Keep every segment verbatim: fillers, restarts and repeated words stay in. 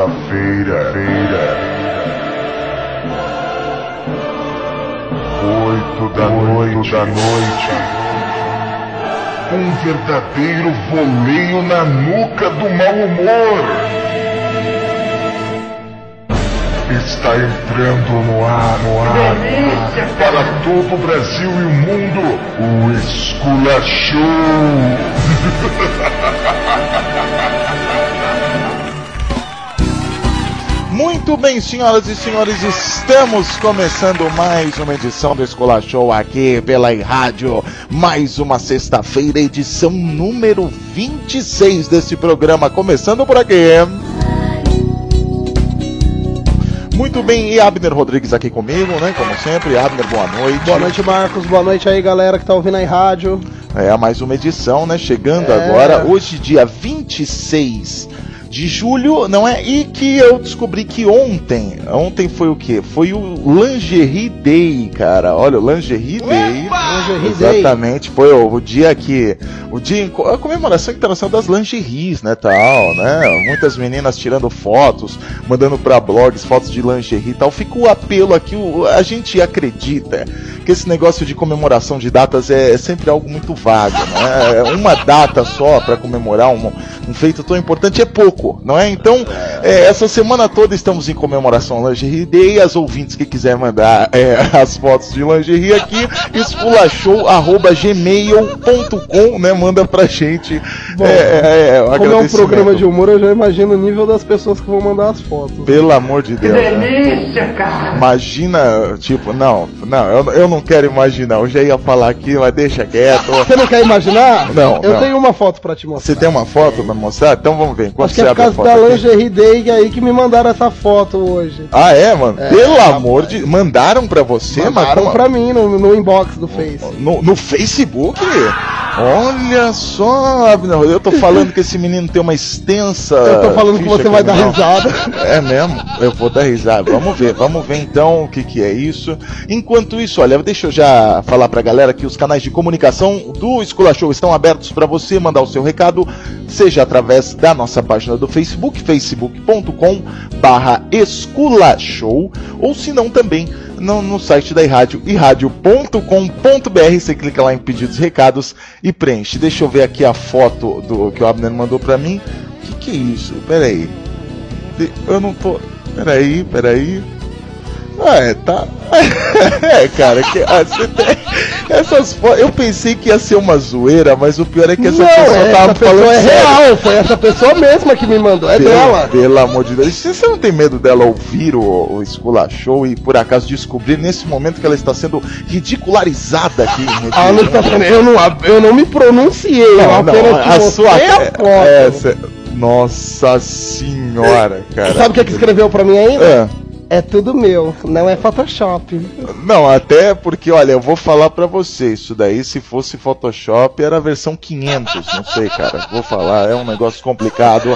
sexta-feira, feira, oito da noite, da noite, um verdadeiro voleio na nuca do mau humor. Está entrando no ar, no ar, Delícia, para todo o Brasil e o mundo, o Esculachou. Muito bem, senhoras e senhores, estamos começando mais uma edição do Esculachou aqui pela rádio. Mais uma sexta-feira, edição número vinte e seis desse programa, começando por aqui. Muito bem, e Abner Rodrigues aqui comigo, né, como sempre. Abner, boa noite. Boa noite, Marcos, boa noite aí, galera que tá ouvindo aí rádio. É, mais uma edição, né, chegando é... agora, hoje dia vinte e seis de julho, não é? E que eu descobri que ontem, ontem foi o quê? Foi o Lingerie Day, cara. Olha, o Lingerie Day. Lingerie Exatamente, Day. foi o, o dia que, o dia, a comemoração internacional das lingeries, né, tal, né? Muitas meninas tirando fotos, mandando pra blogs fotos de lingerie e tal. Fica o apelo aqui, o, a gente acredita que esse negócio de comemoração de datas é, é sempre algo muito vago, né? Uma data só pra comemorar um, um feito tão importante é pouco, não é? Então, é, essa semana toda estamos em comemoração Lingerie Day. As ouvintes que quiserem mandar é, as fotos de lingerie aqui, esculachou arroba gmail ponto com, né? Manda pra gente. Bom, é, é, um como é um programa de humor, eu já imagino o nível das pessoas que vão mandar as fotos. Pelo amor de Deus. Que delícia, né? Cara! Imagina, tipo, não, não, eu, eu não quero imaginar. Eu já ia falar aqui, mas deixa quieto. Você não quer imaginar? Não, Eu não. tenho uma foto pra te mostrar. Você tem uma foto pra mostrar? Então vamos ver. Enquanto Acho que você é por abre a causa foto da aqui. Lingerie Day aí que me mandaram essa foto hoje. Ah, é, mano? É, Pelo rapaz. amor de... Mandaram pra você? Mandaram mas... pra mim no, no inbox do Face. No, no Facebook? Olha só, Abner, eu tô falando que esse menino tem uma extensa... Eu tô falando que ficha você vai dar criminal. risada. É mesmo? Eu vou dar risada. Vamos ver, vamos ver então o que que é isso. Enquanto isso, olha, deixa eu já falar pra galera que os canais de comunicação do Esculachou estão abertos pra você mandar o seu recado, seja através da nossa página do Facebook, facebook ponto com barra esculachou, ou se não também no, no site da iRádio, iRádio ponto com ponto br. Você clica lá em pedidos e recados e preenche. Deixa eu ver aqui a foto do que o Abner mandou pra mim. O que que é isso? Peraí. Eu não tô... Peraí, peraí. Ah, é, tá... É, cara, que, ah, você tem... Essas fotos... Eu pensei que ia ser uma zoeira, mas o pior é que essa não, pessoa essa tava pessoa falando é sério. real, foi essa pessoa mesma que me mandou, é pelo, dela. Pelo amor de Deus, você não tem medo dela ouvir o, o Esculachou e por acaso descobrir nesse momento que ela está sendo ridicularizada aqui? Ah, não está sendo, eu, não, eu não me pronunciei, eu Não, apenas não, que a você sua... é a foto. É, cê... Nossa senhora, cara. Sabe o que é que escreveu pra mim ainda? É. É tudo meu, não é Photoshop. Não, até porque, olha, eu vou falar pra você, isso daí, se fosse Photoshop, era a versão quinhentos, não sei, cara, vou falar, é um negócio complicado.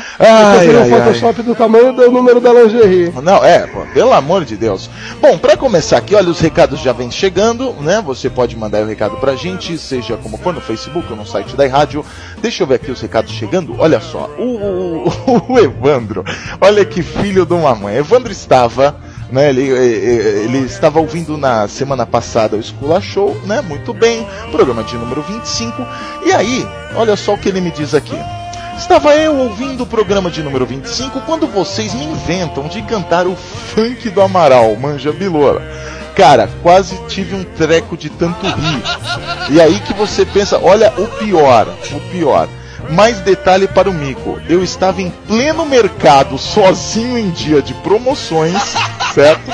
Ai, eu ai, o Photoshop ai. do tamanho do número da lingerie. Não, é, pô, pelo amor de Deus. Bom, pra começar aqui, olha, os recados já vêm chegando, né, você pode mandar o recado pra gente, seja como for no Facebook ou no site da iRádio. Deixa eu ver aqui os recados chegando, olha só, o, o, o Evandro, olha que filho de uma mãe, Evandro está Estava, né, ele, ele estava ouvindo na semana passada o Esculachou, né, muito bem, programa de número vinte e cinco, e aí, olha só o que ele me diz aqui. Estava eu ouvindo o programa de número vinte e cinco quando vocês me inventam de cantar o funk do Amaral, Manja Bilola. Cara, quase tive um treco de tanto rir. E aí que você pensa, olha o pior, o pior. Mais detalhe para o mico, eu estava em pleno mercado, sozinho em dia de promoções, certo?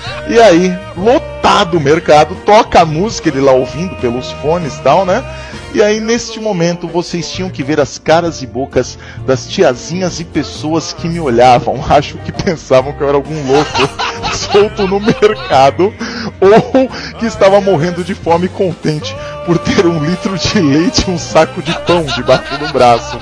E aí, lotado o mercado, toca a música, ele lá ouvindo pelos fones e tal, né? E aí, neste momento, vocês tinham que ver as caras e bocas das tiazinhas e pessoas que me olhavam. Acho que pensavam que eu era algum louco solto no mercado, ou que estava morrendo de fome contente por ter um litro de leite e um saco de pão debaixo do braço.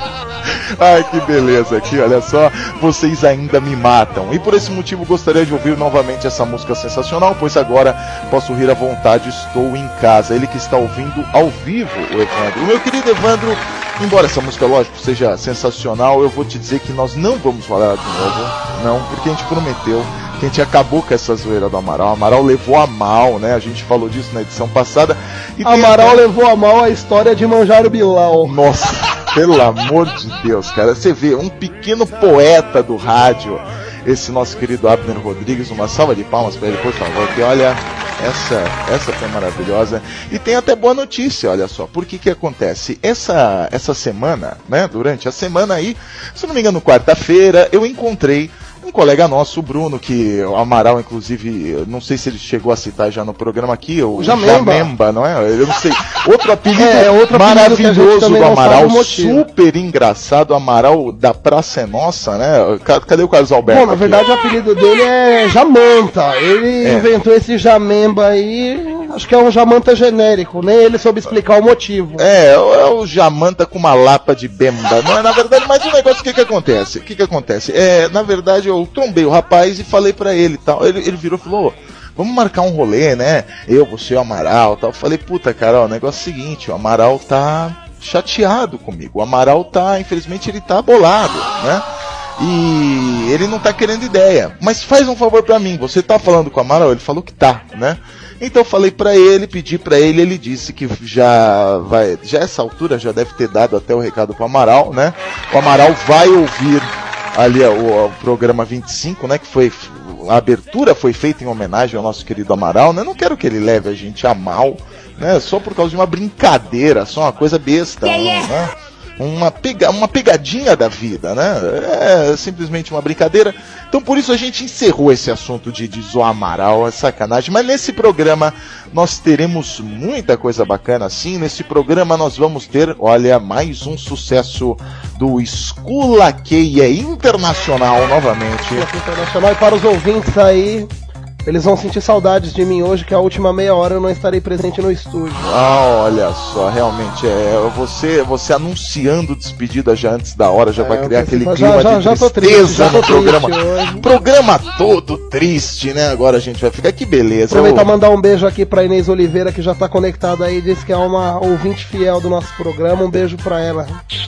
Ai, que beleza aqui, olha só, vocês ainda me matam. E por esse motivo gostaria de ouvir novamente essa música sensacional, pois agora posso rir à vontade, estou em casa. Ele que está ouvindo ao vivo, o Evandro. O meu querido Evandro, Embora essa música, lógico, seja sensacional, eu vou te dizer que nós não vamos falar de novo, não, porque a gente prometeu que a gente acabou com essa zoeira do Amaral. O Amaral levou a mal, né? A gente falou disso na edição passada. E Amaral tem... levou a mal a história de Manjaro Bilal. Nossa, pelo amor de Deus, cara. Você vê, um pequeno poeta do rádio, esse nosso querido Abner Rodrigues, uma salva de palmas para ele, por favor, que olha, essa, essa foi maravilhosa. E tem até boa notícia, olha só, porque que acontece? Essa, essa semana, né, durante a semana aí, se não me engano, quarta-feira, eu encontrei um colega nosso, o Bruno, que o Amaral, inclusive, não sei se ele chegou a citar já no programa aqui, o Jamemba, Jamemba, não é? Eu não sei. Outro apelido é, outro maravilhoso apelido do Amaral, super engraçado, o Amaral da Praça é Nossa, né? Cadê o Carlos Alberto? Bom, na verdade aqui? O apelido dele é Jamanta. Ele é. inventou esse Jamemba aí, acho que é um Jamanta genérico, nem ele soube explicar o motivo. É, é o Jamanta com uma lapa de bemba, não é? Na verdade, mas o negócio, o que que acontece? O que que acontece? É, na verdade, eu trombei o rapaz e falei pra ele e tal. Ele, ele virou e falou: vamos marcar um rolê, né? Eu, você e o Amaral tal. Eu falei, puta, cara, ó, o negócio é o seguinte, o Amaral tá chateado comigo. O Amaral tá, infelizmente, ele tá bolado, né? E ele não tá querendo ideia. Mas faz um favor pra mim, você tá falando com o Amaral? Ele falou que tá, né? Então eu falei pra ele, pedi pra ele, ele disse que já vai, já essa altura já deve ter dado até o recado pro Amaral, né? O Amaral vai ouvir ali o, o programa vinte e cinco, né, que foi, a abertura foi feita em homenagem ao nosso querido Amaral, né, não quero que ele leve a gente a mal, né, só por causa de uma brincadeira, só uma coisa besta, né, uma, pega, uma pegadinha da vida, né, é simplesmente uma brincadeira. Então por isso a gente encerrou esse assunto de, de zoar Amaral, é sacanagem, mas nesse programa nós teremos muita coisa bacana, sim. Nesse programa nós vamos ter, olha, mais um sucesso do Esculaqueia Internacional novamente. Internacional, e para os ouvintes aí, eles vão sentir saudades de mim hoje, que a última meia hora eu não estarei presente no estúdio. Ah, olha só, realmente, é você, você anunciando despedida já antes da hora, já é, vai criar aquele clima já, já, de já tristeza triste, no programa. Programa todo triste, né? Agora a gente vai ficar, que beleza. Aproveitar e mandar um beijo aqui pra Inês Oliveira, que já tá conectada aí, diz que é uma ouvinte fiel do nosso programa, um beijo pra ela.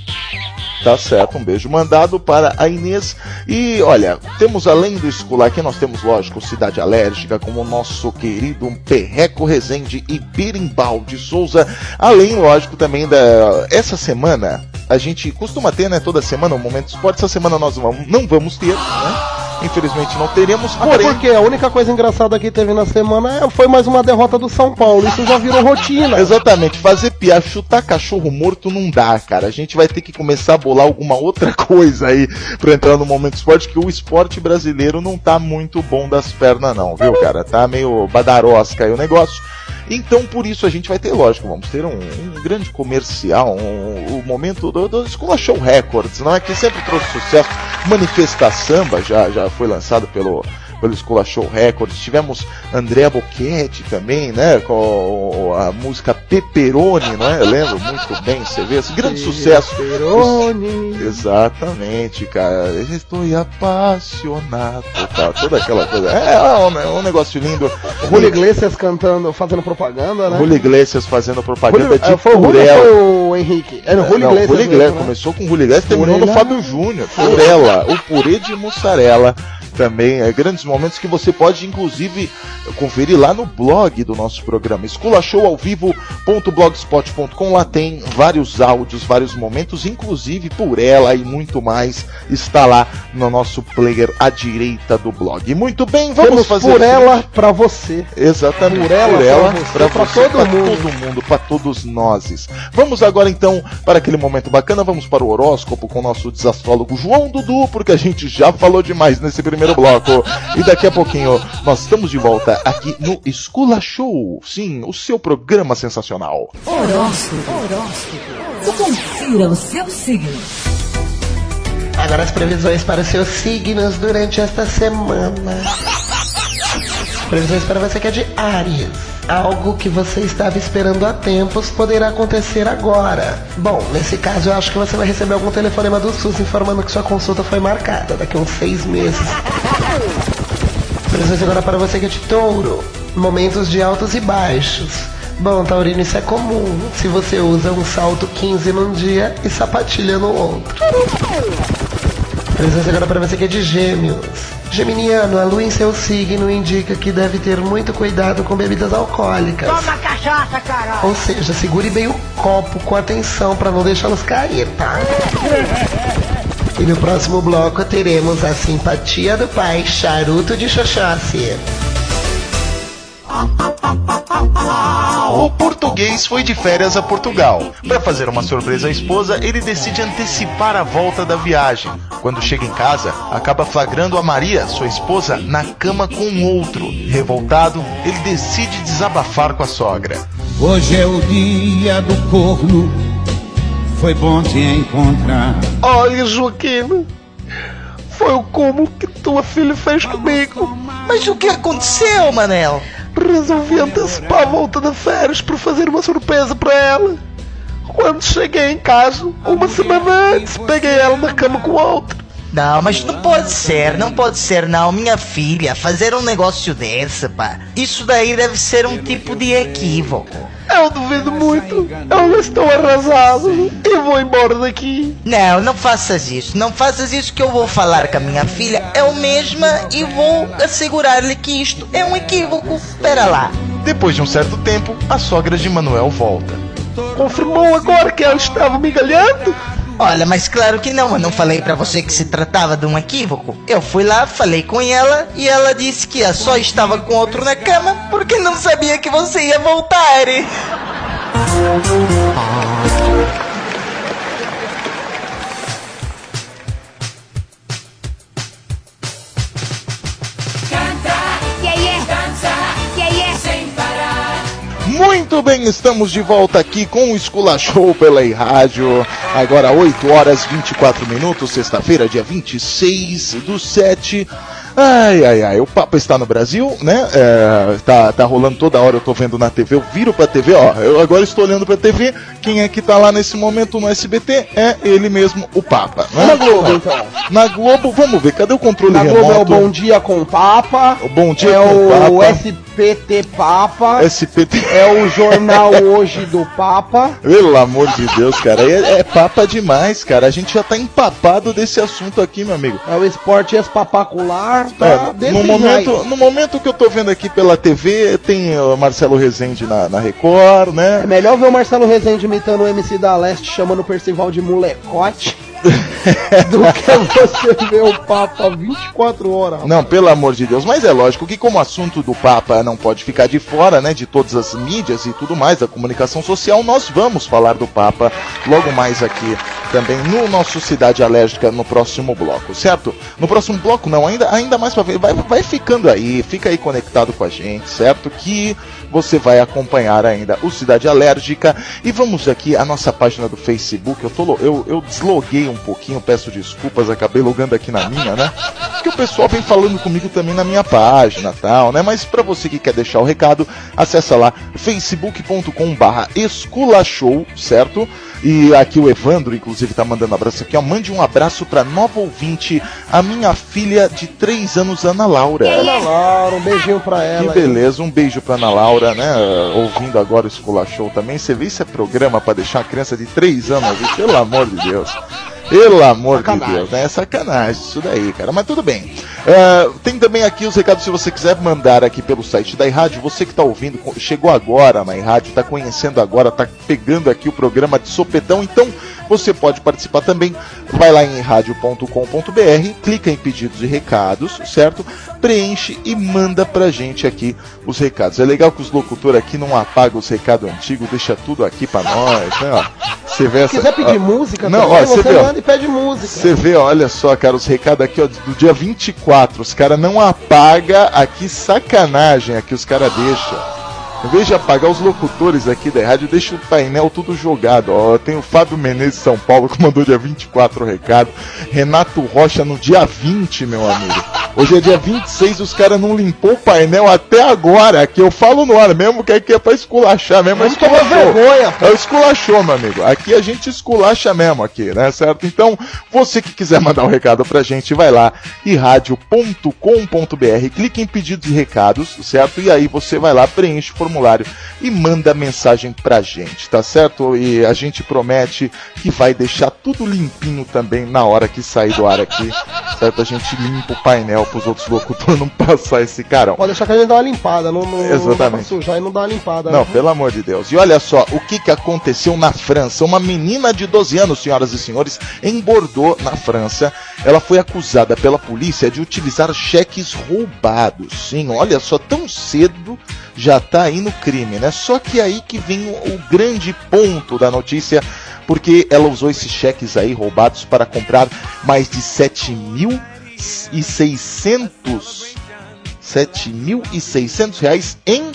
Tá certo, um beijo mandado para a Inês. E olha, temos além do Esculaqueia, nós temos, lógico, Cidade Alérgica, como o nosso querido Perreco Rezende e Berimbau de Souza. Além, lógico, também da... Essa semana, a gente costuma ter, né, toda semana, um Momento Esporte. Essa semana nós vamos, não vamos ter, né? Infelizmente não teremos, porém... Até porque a única coisa engraçada que teve na semana foi mais uma derrota do São Paulo. Isso já virou rotina. Exatamente, fazer piada, chutar cachorro morto não dá, cara. A gente vai ter que começar a bolar alguma outra coisa aí pra entrar no Momento Esporte, que o esporte brasileiro não tá muito bom das pernas não, viu, cara? Tá meio badarosca aí o negócio. Então, por isso, a gente vai ter, lógico, vamos ter um, um grande comercial, um, um momento do, do Escola Show Records, não é? Que sempre trouxe sucesso. Manifesta Samba já, já foi lançado pelo, pelo Escola Show Records. Tivemos Andrea Boquete também, né? Com a música Pepperoni, não é? Eu lembro muito bem, você vê esse grande sucesso. Pepperoni. Exatamente, cara. Estou apaixonado, tá? Toda aquela coisa. É, é um, um negócio lindo. Julio Iglesias cantando, fazendo propaganda, né? Julio Iglesias fazendo propaganda Julio, de foi Purela. Foi o Henrique. Era o Julio Não, Iglesias. Julio Iglesias, mesmo, começou né? com o Julio Iglesias, terminou Purela. no Fábio Júnior. Purela, o purê de mussarela. Também é grandes momentos que você pode inclusive conferir lá no blog do nosso programa, escola show ao vivo ponto blogspot ponto com. Lá tem vários áudios, vários momentos, inclusive Purela e muito mais está lá no nosso player à direita do blog. Muito bem, vamos Temos fazer Purela para você. Exatamente, Purela, Purela para para todo, pra mundo. todo mundo, para todos nós. Vamos agora então para aquele momento bacana, vamos para o horóscopo com o nosso desastrólogo João Dudu, porque a gente já falou demais nesse primeiro bloco. E daqui a pouquinho nós estamos de volta aqui no Escola Show. Sim, o seu programa sensacional. Horóscopo. Horóscopo. Confira o seu signo. Agora as previsões para os seus signos durante esta semana. Previsões para você que é de Áries. Algo que você estava esperando há tempos poderá acontecer agora. Bom, nesse caso eu acho que você vai receber algum telefonema do SUS informando que sua consulta foi marcada daqui a uns seis meses. Previsões agora para você que é de Touro. Momentos de altos e baixos. Bom, Taurino, isso é comum se você usa um salto quinze num dia e sapatilha no outro. Presença agora para você que é de Gêmeos. Geminiano, a lua em seu signo indica que deve ter muito cuidado com bebidas alcoólicas. Toma cachaça, caralho! Ou seja, segure bem o copo com atenção para não deixá-los cair, tá? E no próximo bloco teremos a simpatia do pai, Charuto de Xoxóssi. O português foi de férias a Portugal. Para fazer uma surpresa à esposa, ele decide antecipar a volta da viagem. Quando chega em casa, acaba flagrando a Maria, sua esposa, na cama com outro. Revoltado, ele decide desabafar com a sogra. Hoje é o dia do corno, foi bom te encontrar. Olha, Joaquim, foi o como que tua filha fez comigo. Mas o que aconteceu, Manel? Resolvi antecipar a volta de férias para fazer uma surpresa para ela. Quando cheguei em casa, uma semana antes, peguei ela na cama com outra. Não, mas não pode ser, não pode ser não, minha filha, fazer um negócio desse, pá. Isso daí deve ser um tipo de equívoco. Eu duvido muito, eu estou arrasado e vou embora daqui. Não, não faças isso, não faças isso que eu vou falar com a minha filha, eu mesma, e vou assegurar-lhe que isto é um equívoco. Espera lá. Depois de um certo tempo, a sogra de Manuel volta. Confirmou agora que ela estava me enganando? Olha, mas claro que não, eu não falei pra você que se tratava de um equívoco. Eu fui lá, falei com ela e ela disse que eu só estava com outro na cama porque não sabia que você ia voltar. Muito bem, estamos de volta aqui com o Esculachou pela rádio. Agora oito horas e vinte e quatro minutos, sexta-feira, dia vinte e seis do sete. Ai, ai, ai, o Papa está no Brasil, né? É, tá, tá rolando toda hora, eu tô vendo na T V, eu viro pra T V, ó, eu agora estou olhando pra T V, quem é que tá lá nesse momento no S B T? É ele mesmo, o Papa, né? Na Globo, então. Na Globo, vamos ver, cadê o controle na remoto? Na Globo é o Bom Dia com o Papa. O Bom Dia é com o Papa. É o S P T Papa. S P T. É o Jornal Hoje do Papa. Pelo amor de Deus, cara, é, é Papa demais, cara, a gente já tá empapado desse assunto aqui, meu amigo. É o Esporte Espapacular, tá? É, no, momento, no momento que eu tô vendo aqui pela T V, tem o Marcelo Rezende na, na Record, né? É melhor ver o Marcelo Rezende imitando o M C da Leste, chamando o Percival de molecote, do que você ver o Papa vinte e quatro horas. Não, pelo amor de Deus, mas é lógico que como o assunto do Papa não pode ficar de fora, né, de todas as mídias e tudo mais, da comunicação social, nós vamos falar do Papa logo mais aqui também no nosso Cidade Alérgica no próximo bloco, certo? No próximo bloco não, ainda, ainda mais pra ver, vai, vai ficando aí, fica aí conectado com a gente, certo? Que você vai acompanhar ainda o Cidade Alérgica. E vamos aqui à nossa página do Facebook. Eu, tô, eu, eu desloguei um pouquinho, peço desculpas, acabei logando aqui na minha, né? Porque o pessoal vem falando comigo também na minha página e tal, né? Mas pra você que quer deixar o recado, acessa lá facebook ponto com barra esculachou, certo? E aqui o Evandro, inclusive, tá mandando um abraço aqui, ó. Mande um abraço pra nova ouvinte, a minha filha de três anos, Ana Laura. Ana Laura, um beijinho pra ela. Que beleza, um beijo pra Ana Laura, né? Ouvindo agora o Esculachou também. Você vê, isso é programa pra deixar uma criança de três anos, viu? Pelo amor de Deus. Pelo amor sacanagem. de Deus, né? É sacanagem isso daí, cara. Mas tudo bem. Uh, tem também aqui os recados, se você quiser mandar aqui pelo site da iRádio. Você que está ouvindo, chegou agora na iRádio, está conhecendo agora, está pegando aqui o programa de sopetão. Então, você pode participar também. Vai lá em iRádio ponto com ponto b r, clica em pedidos de recados, certo? Preenche e manda pra gente aqui os recados. É legal que os locutores aqui não apagam os recados antigos, deixa tudo aqui pra nós, né? Ó, você vê essa... Se quiser pedir ó, música, não, também, ó, você, você manda e pede música. Você vê, olha só, cara, os recados aqui, ó, do dia vinte e quatro, os caras não apagam aqui, sacanagem aqui, os caras deixam. Em vez de apagar os locutores aqui da rádio, deixa o painel tudo jogado. Ó, tem o Fábio Menezes de São Paulo que mandou dia vinte e quatro o recado. Renato Rocha no dia vinte, meu amigo. Hoje é dia vinte e seis, os caras não limpou o painel até agora, que eu falo no ar mesmo, que aqui é pra esculachar mesmo, é esculachou. vergonha, É esculachou, meu amigo. Aqui a gente esculacha mesmo aqui, né, certo? Então, você que quiser mandar um recado pra gente, vai lá, i rádio ponto com ponto b r, clique em pedidos e recados, certo? E aí você vai lá, preenche o formulário e manda mensagem pra gente, tá certo? E a gente promete que vai deixar tudo limpinho também na hora que sair do ar aqui, certo? A gente limpa o painel pros outros locutores não passar esse carão. Pode deixar que a gente dá uma limpada, não, não, Exatamente. não dá pra sujar e não dá uma limpada. Não, né? pelo amor de Deus. E olha só, o que, que aconteceu na França? Uma menina de doze anos, senhoras e senhores, em Bordeaux, na França, ela foi acusada pela polícia de utilizar cheques roubados. Sim, olha só, tão cedo já tá aí no crime, né? Só que aí que vem o, o grande ponto da notícia, porque ela usou esses cheques aí roubados para comprar mais de sete mil e seiscentos sete mil e seiscentos reais em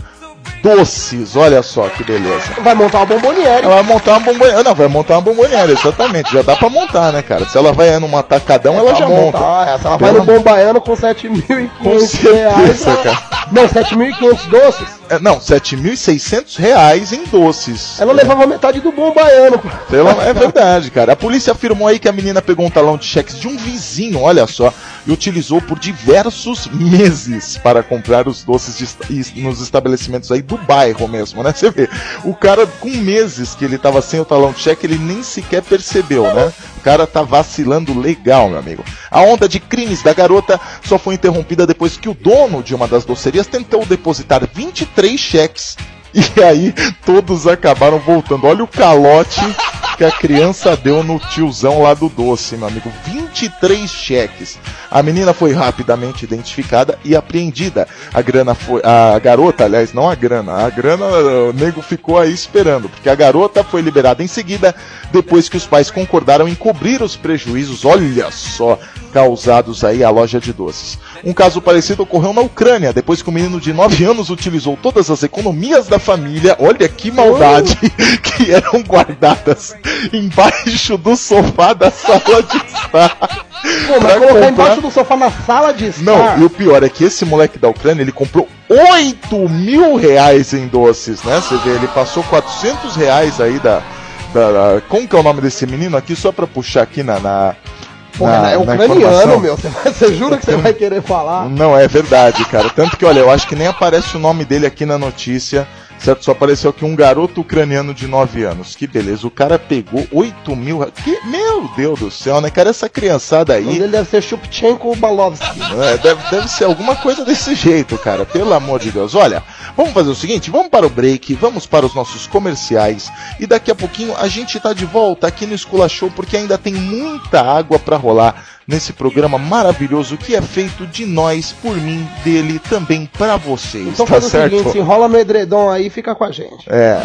doces. Olha só que beleza. Vai montar uma bomboniere. Ela vai montar uma bomboniere. Não, vai montar uma bomboniere, exatamente. Já dá pra montar, né, cara? Se ela vai num atacadão, ela já monta. Essa, ela vai no Bombaiano com sete mil e quinhentos reais. Cara. Não, sete mil e quinhentos doces. É, não, sete mil e seiscentos reais em doces. Ela é. levava metade do Bombaiano. Pela, é verdade, cara. A polícia afirmou aí que a menina pegou um talão de cheques de um vizinho, olha só, e utilizou por diversos meses para comprar os doces de, nos estabelecimentos aí do bairro mesmo, né? Você vê, o cara com meses que ele tava sem o talão de cheque, ele nem sequer percebeu, né? O cara tá vacilando legal, meu amigo. A onda de crimes da garota só foi interrompida depois que o dono de uma das docerias tentou depositar vinte e três cheques. E aí todos acabaram voltando. Olha o calote que a criança deu no tiozão lá do doce, meu amigo. vinte e três cheques. A menina foi rapidamente identificada e apreendida. A grana foi, a garota, aliás, não a grana. A grana, o nego ficou aí esperando, porque a garota foi liberada em seguida, depois que os pais concordaram em cobrir os prejuízos, olha só, causados aí à loja de doces. Um caso parecido ocorreu na Ucrânia, depois que o menino de nove anos utilizou todas as economias da família, olha que maldade, que eram guardadas embaixo do sofá da sala de estar. Pô, mas colocar embaixo do sofá na sala de estar. Não, e o pior é que esse moleque da Ucrânia, ele comprou oito mil reais em doces, né? Você vê, ele passou quatrocentos reais aí da, da, da... Como que é o nome desse menino aqui? Só pra puxar aqui na... na... Porra, na, é ucraniano, meu. Você, vai, você jura que você vai querer falar? Não, é verdade, cara. Tanto que, olha, eu acho que nem aparece o nome dele aqui na notícia, certo? Só apareceu aqui um garoto ucraniano de nove anos. Que beleza. O cara pegou oito mil... Que... Meu Deus do céu, né, cara? Essa criançada aí... Ele deve ser Shupchenko Balovski. É, deve, deve ser alguma coisa desse jeito, cara. Pelo amor de Deus. Olha, vamos fazer o seguinte, vamos para o break, vamos para os nossos comerciais e daqui a pouquinho a gente tá de volta aqui no Escula Show, porque ainda tem muita água para rolar nesse programa maravilhoso que é feito de nós, por mim, dele, também para vocês. Então tá faz o certo? seguinte, se enrola no edredom aí e fica com a gente. É.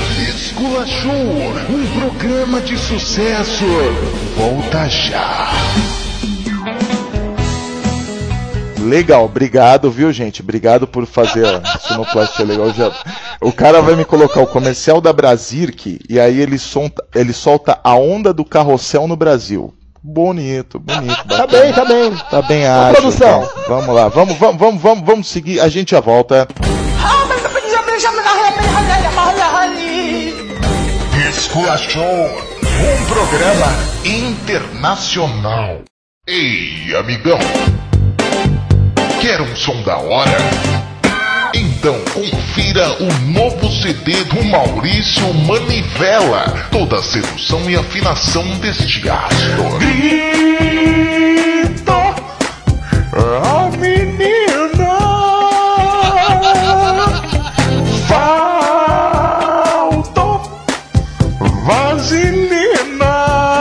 Escula Show, um programa de sucesso. Volta já. Legal, obrigado, viu, gente? Obrigado por fazer a sonoplastia legal. Já... O cara vai me colocar o comercial da Brasirk e aí ele solta, ele solta a onda do carrossel no Brasil. Bonito, bonito. Tá bem, tá bem. Tá bem a ágil. produção. Então. Vamos lá, vamos, vamos, vamos, vamos, vamos seguir. A gente já volta. Escula Show, um programa internacional. Ei, amigão. Quer um som da hora? Então confira o novo C D do Maurício Manivela. Toda a sedução e afinação deste astro. Grito, a menina, faltou vaselina.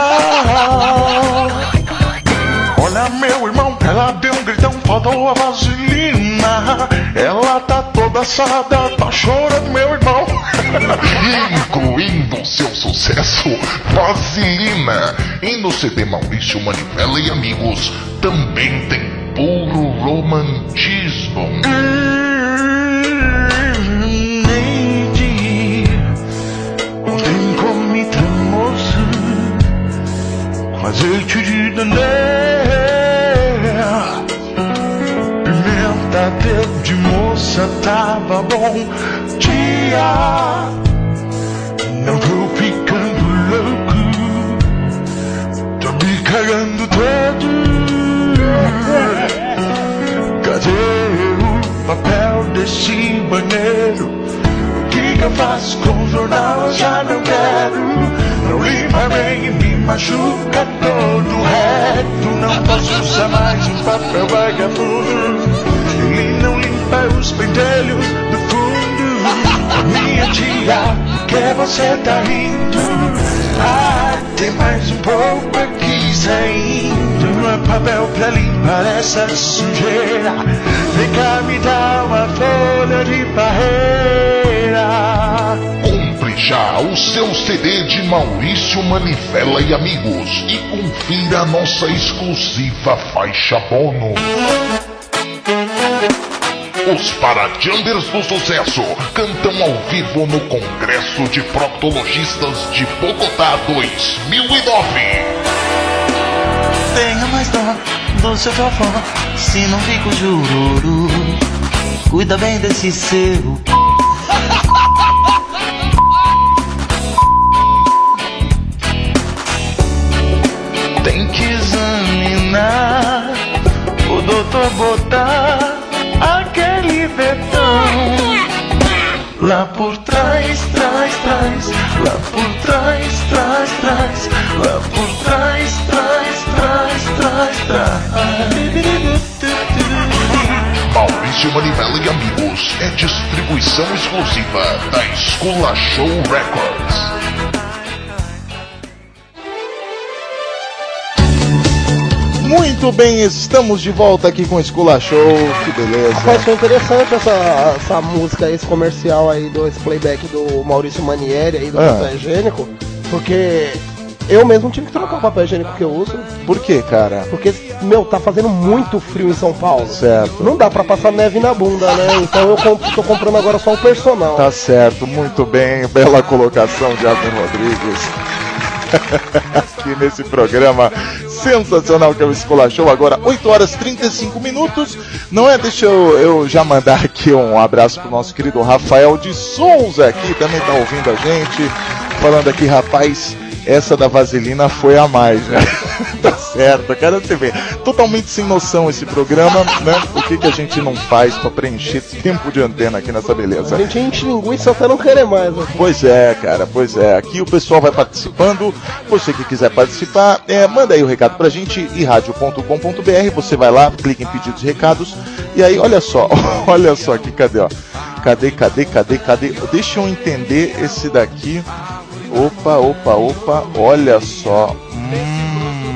Olha, meu irmão, ela deu um gritão, faltou a vaselina. Ela tá toda assada, tá chorando, meu irmão. Incluindo seu sucesso, Vaselina. E no C D Maurício Manivela e Amigos também tem puro romantismo. Neide, ontem comi tremoço com azeite de dendê. nossa tava bom dia. Não tô ficando louco, tô me cagando todo. Cadê o papel desse banheiro? O que que eu faço com o jornal? Eu já não quero. Não limpa bem, me machuca todo reto. Não posso usar mais um papel vagabundo. Ele não limpa os pentelhos do fundo. Minha tia, por que você tá rindo? Ah, tem mais um pouco aqui saindo. É papel pra limpar essa sujeira. Vem cá, me dá uma folha de parreira. Compre já o seu C D de Maurício Manivela e Amigos e confira a nossa exclusiva faixa bônus. Os Parajumbers do Sucesso cantam ao vivo no Congresso de Proctologistas de Bogotá dois mil e nove. Tenha mais dó do seu fofó, se não fica o jururu. Cuida bem desse seu. Tem que examinar, o doutor botar aquele betão lá por trás, trás, trás, lá por trás, trás, trás, lá por trás, trás, trás, trás, trás. Maurício Manivela e Amigos é distribuição exclusiva da Esculachou Records. Muito bem, estamos de volta aqui com o Esculachou, que beleza. Rapaz, foi interessante essa, essa música, esse comercial aí, do, esse playback do Maurício Manieri aí, do ah. papel higiênico, porque eu mesmo tive que trocar o papel higiênico que eu uso. Por quê, cara? Porque, meu, tá fazendo muito frio em São Paulo. Certo. Não dá pra passar neve na bunda, né? Então eu comp- tô comprando agora só o personal. Tá certo, muito bem, bela colocação de Abner Rodrigues. Aqui nesse programa sensacional que é o Esculachou, agora oito horas e trinta e cinco minutos, não é? Deixa eu, eu já mandar aqui um abraço pro nosso querido Rafael de Souza, aqui também tá ouvindo a gente, falando aqui, rapaz, essa da vaselina foi a mais, né? Tá certo, cara, você vê, totalmente sem noção esse programa, né? O que que a gente não faz pra preencher tempo de antena aqui nessa beleza? A gente enche linguiça até não querer mais, né? Pois é, cara, pois é, aqui o pessoal vai participando, você que quiser participar, é, manda aí o recado pra gente, i rádio ponto com ponto b r, você vai lá, clica em pedidos e recados, e aí, olha só, olha só aqui, cadê, ó, cadê, cadê, cadê, cadê, deixa eu entender esse daqui, opa, opa, opa, olha só, hum...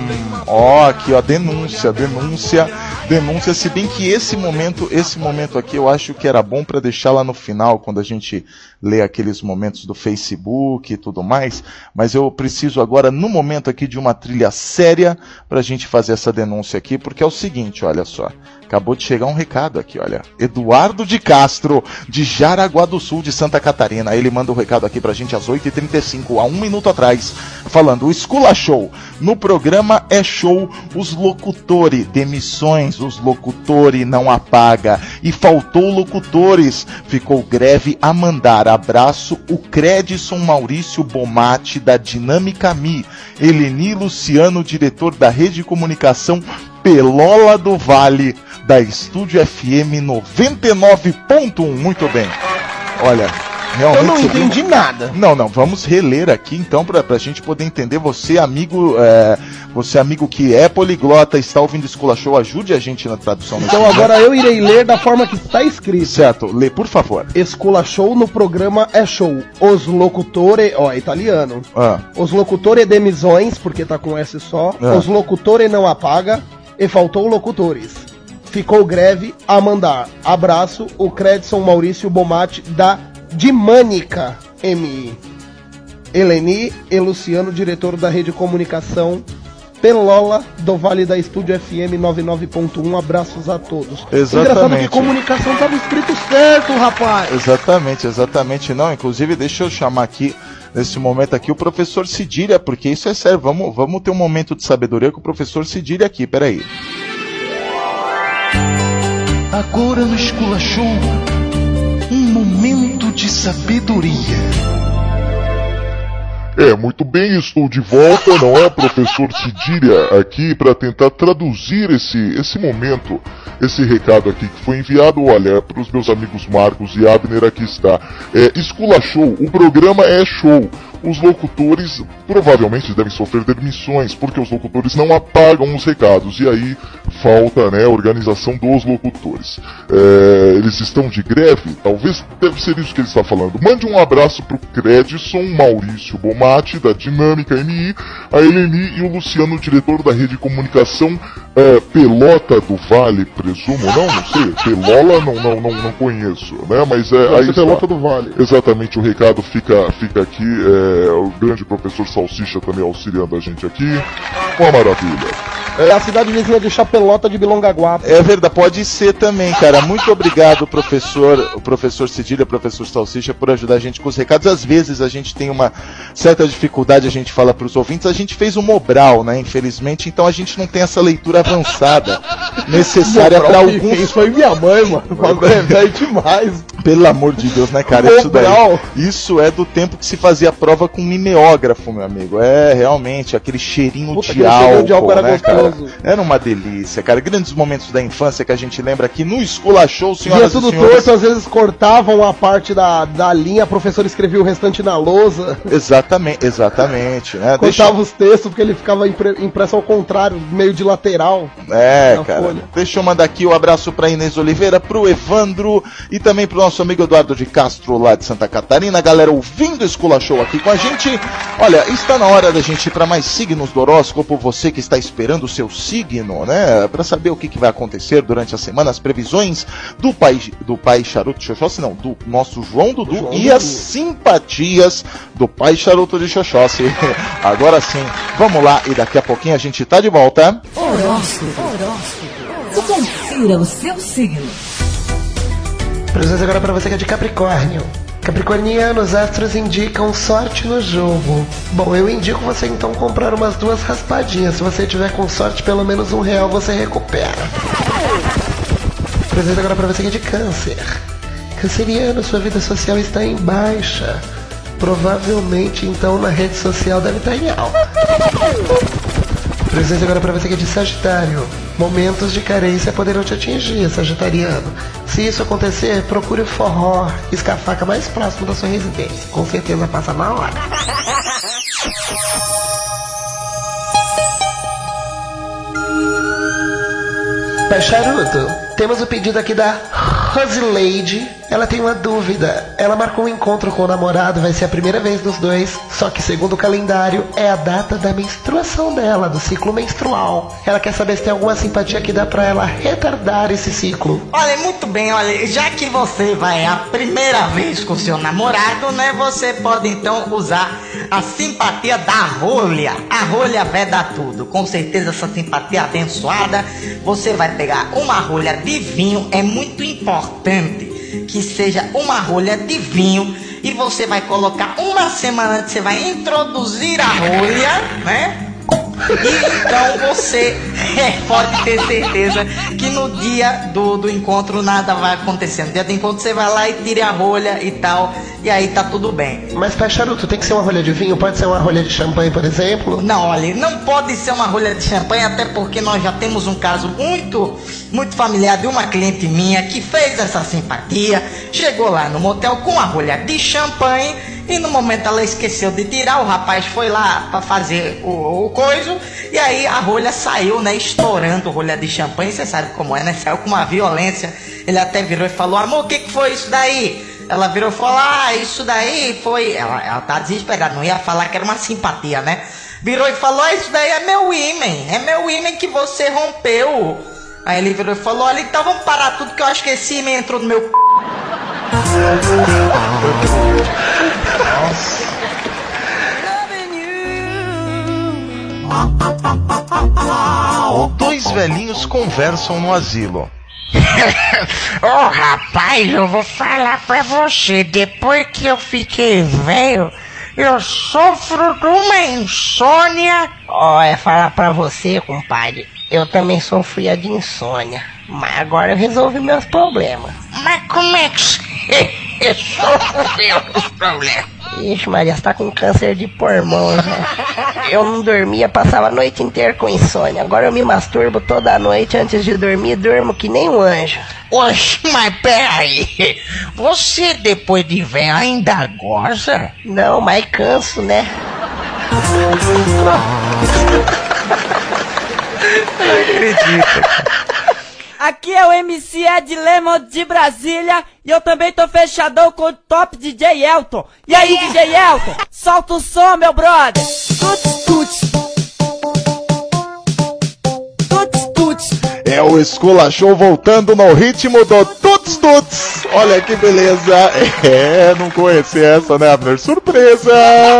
Ó, oh, aqui ó, denúncia, denúncia, denúncia, se bem que esse momento, esse momento aqui eu acho que era bom para deixar lá no final, quando a gente lê aqueles momentos do Facebook e tudo mais, mas eu preciso agora, no momento aqui, de uma trilha séria pra gente fazer essa denúncia aqui, porque é o seguinte, olha só, acabou de chegar um recado aqui, olha, Eduardo de Castro, de Jaraguá do Sul, de Santa Catarina, ele manda um recado aqui pra gente às oito e trinta e cinco, há um minuto atrás, falando, o Esculachou, no programa é show, os locutores, demissões, os locutores não apaga, e faltou locutores, ficou greve a mandar, abraço, o Credson Maurício Bomatti, da Dinâmica Mi, Eleni Luciano, diretor da Rede de Comunicação Pelola do Vale, da Estúdio F M noventa e nove ponto um, muito bem, olha... Realmente, eu não entendi viu? nada. Não, não, vamos reler aqui então pra, pra gente poder entender. Você, amigo, é, você, amigo que é poliglota, está ouvindo Esculachou, ajude a gente na tradução. Então agora eu irei ler da forma que está escrito. Certo, lê, por favor. Esculachou no programa é show. Os locutores, ó, é italiano. Ah. Os locutores demissões, porque tá com S só. Ah. Os locutores não apaga e faltou locutores. Ficou greve a mandar. Abraço, o Credson Maurício Bomatti da Dinâmica M I. Eleni e Luciano, diretor da Rede de Comunicação Pelola do Vale, da Estúdio F M noventa e nove ponto um. Abraços a todos. Exatamente. Engraçado que comunicação estava escrito certo, rapaz. Exatamente, exatamente. Não, inclusive deixa eu chamar aqui, nesse momento aqui, o professor Cidília, porque isso é sério. Vamos, vamos ter um momento de sabedoria com o professor Cidília aqui, peraí. Agora no Esculachou de sabedoria. É, muito bem, estou de volta, não é, professor Cidília, aqui para tentar traduzir esse, esse momento, esse recado aqui que foi enviado, olha, para os meus amigos Marcos e Abner, aqui está. É, esculachou, o programa é show. Os locutores provavelmente devem sofrer demissões, porque os locutores não apagam os recados, e aí falta, né, a organização dos locutores. É, eles estão de greve? Talvez deve ser isso que ele está falando. Mande um abraço pro Credson, Maurício Bomatti, da Dinâmica M I, a Eleni e o Luciano, diretor da rede de comunicação é, Pelota do Vale, presumo, não, não sei, Pelola não, não, não, não conheço, né, mas é, aí está. Pelota do Vale. Exatamente, o recado fica, fica aqui, é, o grande professor Salsicha também auxiliando a gente aqui, uma maravilha. É a cidade vizinha de Chapelota de Bilongaguapa. É verdade, pode ser também, cara. Muito obrigado, professor, o professor Cidília, professor Salsicha, por ajudar a gente com os recados. Às vezes a gente tem uma certa dificuldade, a gente fala para os ouvintes. A gente fez um Mobral, né, infelizmente, então a gente não tem essa leitura avançada necessária para alguns. Isso foi minha mãe, mano. É velho demais. Pelo amor de Deus, né, cara? Isso daí, isso é do tempo que se fazia prova com mimeógrafo, meu amigo. É, realmente, aquele cheirinho Puta, de álcool, de álcool era né, cara? Era uma delícia, cara. Grandes momentos da infância que a gente lembra aqui no Esculachou, senhoras tudo e senhores. Torto, às vezes cortavam a parte da, da linha, a professora escrevia o restante na lousa. Exatamente, exatamente, né? Cortava Deixa... os textos porque ele ficava impre... impresso ao contrário, meio de lateral. É, cara. Folha. Deixa eu mandar aqui o um abraço pra Inês Oliveira, pro Evandro e também pro nosso amigo Eduardo de Castro, lá de Santa Catarina. Galera, ouvindo o Esculachou aqui com a gente. Olha, está na hora da gente ir pra mais signos do horóscopo. Você que está esperando o seu signo, né? Pra saber o que, que vai acontecer durante a semana, as previsões do pai, do pai Charuto de Xoxóssi, não, do nosso João Dudu João e Dudu. As simpatias do pai Charuto de Xoxóssi. Agora sim, vamos lá e daqui a pouquinho a gente tá de volta. Horóscopo, horóscopo. Confira o seu signo. Previsões agora para você que é de Capricórnio. Capricorniano, os astros indicam sorte no jogo. Bom, eu indico você então comprar umas duas raspadinhas. Se você tiver com sorte, pelo menos um real você recupera. Previsões agora para você que é de Câncer. Canceriano, sua vida social está em baixa. Provavelmente então na rede social deve estar em alta. Previsões agora para você que é de Sagitário. Momentos de carência poderão te atingir, sagitariano. Se isso acontecer, procure o forró, esca-faca mais próximo da sua residência. Com certeza passa na hora. Pai Charuto, temos o pedido aqui da Rosileide. Ela tem uma dúvida. Ela marcou um encontro com o namorado, vai ser a primeira vez dos dois. Só que segundo o calendário, é a data da menstruação dela, do ciclo menstrual. Ela quer saber se tem alguma simpatia que dá pra ela retardar esse ciclo. Olha, muito bem, olha, já que você vai a primeira vez com seu namorado, né, você pode então usar a simpatia da rolha. A rolha vai dar tudo. Com certeza essa simpatia abençoada, você vai pegar uma rolha de vinho, é muito importante que seja uma rolha de vinho, e você vai colocar uma semana antes, você vai introduzir a rolha, né? E então você é, pode ter certeza que no dia do, do encontro nada vai acontecer. No dia do encontro você vai lá e tira a rolha e tal, e aí tá tudo bem. Mas Pai Charuto, tem que ser uma rolha de vinho? Pode ser uma rolha de champanhe, por exemplo? Não, olha, não pode ser uma rolha de champanhe, até porque nós já temos um caso muito, muito familiar de uma cliente minha que fez essa simpatia, chegou lá no motel com a rolha de champanhe, e no momento ela esqueceu de tirar, o rapaz foi lá pra fazer o, o coiso, e aí a rolha saiu, né, estourando, rolha de champanhe, você sabe como é, né, saiu com uma violência. Ele até virou e falou: amor, o que que foi isso daí? Ela virou e falou: ah, isso daí foi... Ela, ela tá desesperada, não ia falar que era uma simpatia, né? Virou e falou: ah, isso daí é meu ímen, é meu ímen que você rompeu. Aí ele virou e falou: olha, então vamos parar tudo que eu acho que esse ímen entrou no meu c... Dois velhinhos conversam no asilo. Ô oh, rapaz, eu vou falar pra você, depois que eu fiquei velho, eu sofro de uma insônia. Ó, oh, é falar pra você, compadre, eu também sofria de insônia, mas agora eu resolvi meus problemas. Mas como é que... resolveu os problemas. Ixi, Maria, você tá com câncer de pulmão, né? Eu não dormia, passava a noite inteira com insônia. Agora eu me masturbo toda noite antes de dormir, durmo que nem um anjo. Oxe, mas peraí, você depois de velho ainda goza? Não, mas canso, né? Não acredito. Aqui é o M C Ed Lemon de Brasília e eu também tô fechadão com o top D J Elton. E aí, D J Elton, solta o som, meu brother. Tuts, tuts. Tuts, tuts. É o Escola Show voltando no ritmo do Tuts Tuts. Olha que beleza. É, não conheci essa, né, Abner? Surpresa.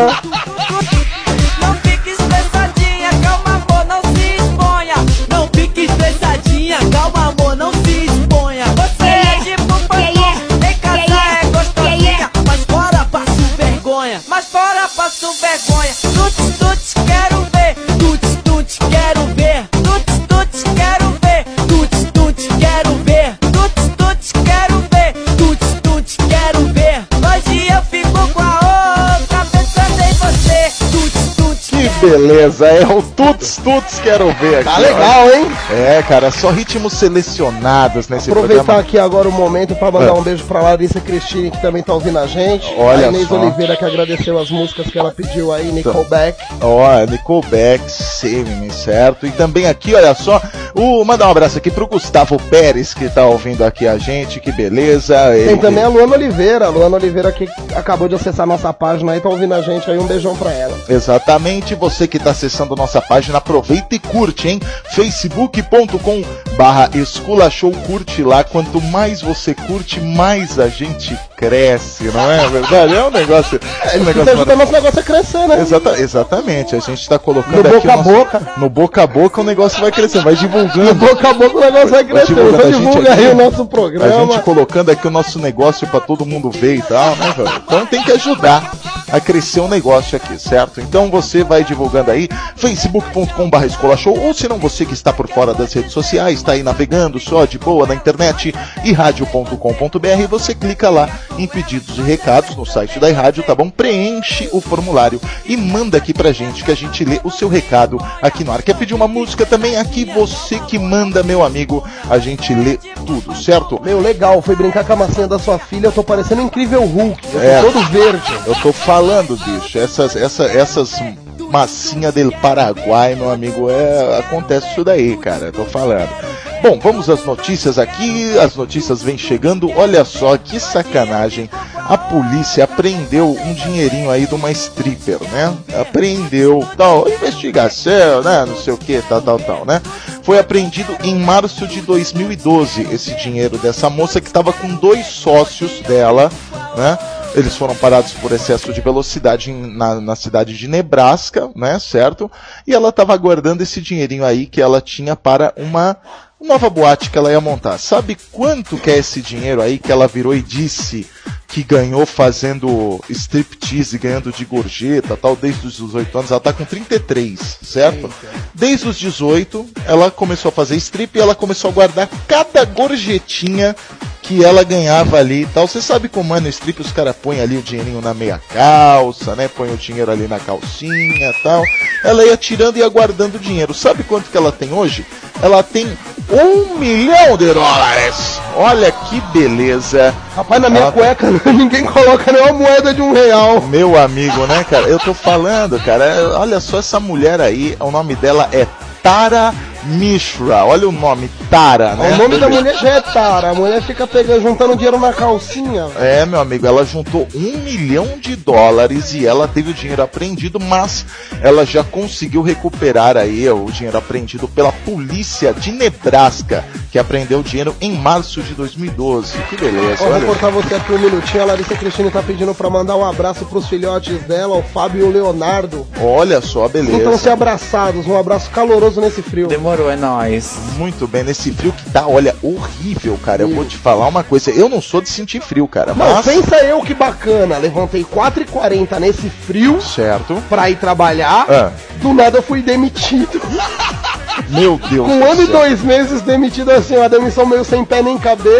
Não fique estressadinha, calma, amor, não se exponha. Não fique estressadinha, calma, amor, não se exponha. Você é tipo pantom, em casa é gostosinha, mas fora passo vergonha, mas fora passo vergonha. Tuts, tuts, quero ver. Tuts, tuts, quero ver. Tuts, tuts, quero ver. Tuts, tuts, quero ver. Tuts, tuts, quero ver. Tuts, tuts, quero ver. Hoje eu fico com a outra pensando em você. Tuts, tuts. Que beleza, é o Tuts Tuts, quero ver aqui. Tá legal, olha. hein? É, cara, só ritmos selecionados nesse Aproveitar programa. aqui agora o momento pra mandar É. um beijo pra Larissa Cristine, que também tá ouvindo a gente. Olha a Inês só. Oliveira, que agradeceu as músicas que ela pediu aí, Nickelback. Ó, Nickelback, Save Me, certo? E também aqui, olha só, o, mandar um abraço aqui pro Gustavo Pérez, que tá ouvindo aqui a gente, que beleza. Tem Ele- também a Luana Oliveira, a Luana Oliveira que acabou de acessar nossa página aí, tá ouvindo a gente aí, um beijão pra ela. Exatamente, você que tá acessando nossa página, aproveita e curte, hein? facebook ponto com barra Escola Show, curte lá. Quanto mais você curte, mais a gente cresce, não é verdade? É um negócio... É um Isso negócio ajuda nosso negócio a crescer, né? Exata, exatamente, a gente tá colocando No aqui boca o a nosso- boca. no boca a boca o negócio vai crescendo, vai divulgando. No boca a boca o negócio vai crescer. divulgando Você a gente divulga aqui. aí o nosso A programa. gente colocando aqui o nosso negócio pra todo mundo ver e tal, né, velho? Então tem que ajudar a crescer o negócio aqui, certo? Então você vai divulgando aí, facebook ponto com barra Escola Show, ou se não, você que está por fora das redes sociais, está aí navegando só de boa na internet, e rádio ponto com ponto br, você clica lá em pedidos e recados no site da iRádio, tá bom? Preenche o formulário e manda aqui pra gente, que a gente lê o seu recado aqui no ar. Quer pedir uma música também? Aqui você que manda, meu amigo, a gente lê tudo, certo? Meu, legal, foi brincar com a massinha da sua filha, eu tô parecendo um incrível Hulk, eu É. tô todo verde. Eu tô falando, bicho, essas, essa, essas massinha del Paraguai, meu amigo, é, acontece isso daí, cara, eu tô falando. Bom, vamos às notícias aqui, as notícias vêm chegando, olha só que sacanagem, a polícia apreendeu um dinheirinho aí de uma stripper, né? Apreendeu, tal, investigação, né? Não sei o que, tal, tal, tal, né? Foi apreendido em março de dois mil e doze esse dinheiro dessa moça que estava com dois sócios dela, né? Eles foram parados por excesso de velocidade em- na, na cidade de Nebraska, né, certo? E ela estava guardando esse dinheirinho aí que ela tinha para uma nova boate que ela ia montar. Sabe quanto que é esse dinheiro aí que ela virou e disse que ganhou fazendo striptease, ganhando de gorjeta, tal, desde os dezoito anos? Ela tá com trinta e três, certo? Desde os dezoito, ela começou a fazer strip e ela começou a guardar cada gorjetinha que ela ganhava ali e tal. Você sabe como é no strip, os caras põem ali o dinheirinho na meia calça, né? Põe o dinheiro ali na calcinha e tal. Ela ia tirando e ia guardando o dinheiro. Sabe quanto que ela tem hoje? Ela tem um milhão de dólares. Olha que beleza. Rapaz, na minha Ela- cueca ninguém coloca nem uma moeda de um real. Meu amigo, né, cara? Eu tô falando, cara. Olha só essa mulher aí. O nome dela é Tara Mishra. Olha o nome, Tara, né? O nome da mulher já é Tara. A mulher fica pegando, juntando dinheiro na calcinha. É, meu amigo, ela juntou um milhão de dólares e ela teve o dinheiro apreendido, mas ela já conseguiu recuperar aí o dinheiro apreendido pela polícia de Nebraska, que apreendeu o dinheiro em março de dois mil e doze. Que beleza, Eu vou olha. cortar você aqui um minutinho. A Larissa Cristine tá pedindo pra mandar um abraço pros filhotes dela, o Fábio e o Leonardo. Olha só, beleza. Sintam-se abraçados. Um abraço caloroso nesse frio. Demorou, é nóis. Muito bem, nesse frio que tá, olha, horrível, cara. Eu vou te falar uma coisa, eu não sou de sentir frio, cara, Não, mas... pensa eu que bacana. Levantei quatro e quarenta nesse frio Certo. pra ir trabalhar. Ah. Do nada eu fui demitido. Meu Deus Com um do ano e céu. dois meses demitido assim, uma demissão meio sem pé nem cabeça.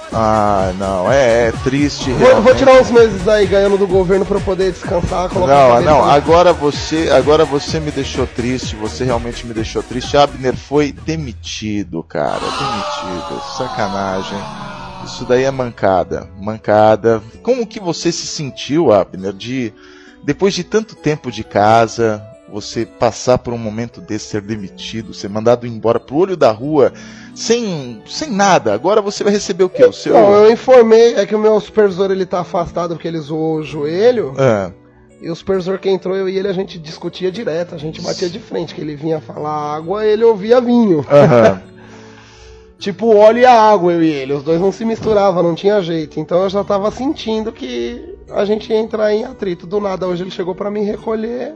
Ah, não, é, é triste. Vou, vou tirar uns meses aí ganhando do governo pra eu poder descansar. Não, não, agora você, agora você me deixou triste, você realmente me deixou triste. Abner foi demitido, cara, demitido, sacanagem. Isso daí é mancada, mancada. Como que você se sentiu, Abner, de depois de tanto tempo de casa, você passar por um momento desse, ser demitido, ser mandado embora pro olho da rua, sem, sem nada? Agora você vai receber o quê? O seu... Não, eu informei, é que o meu supervisor ele tá afastado porque ele zoou o joelho. É. E o supervisor que entrou, eu e ele, a gente discutia direto, a gente batia de frente, que ele vinha falar água, ele ouvia vinho. Aham. Tipo o óleo e a água, eu e ele, os dois não se misturavam, não tinha jeito. Então eu já tava sentindo que a gente ia entrar em atrito. Do nada, hoje ele chegou pra me recolher.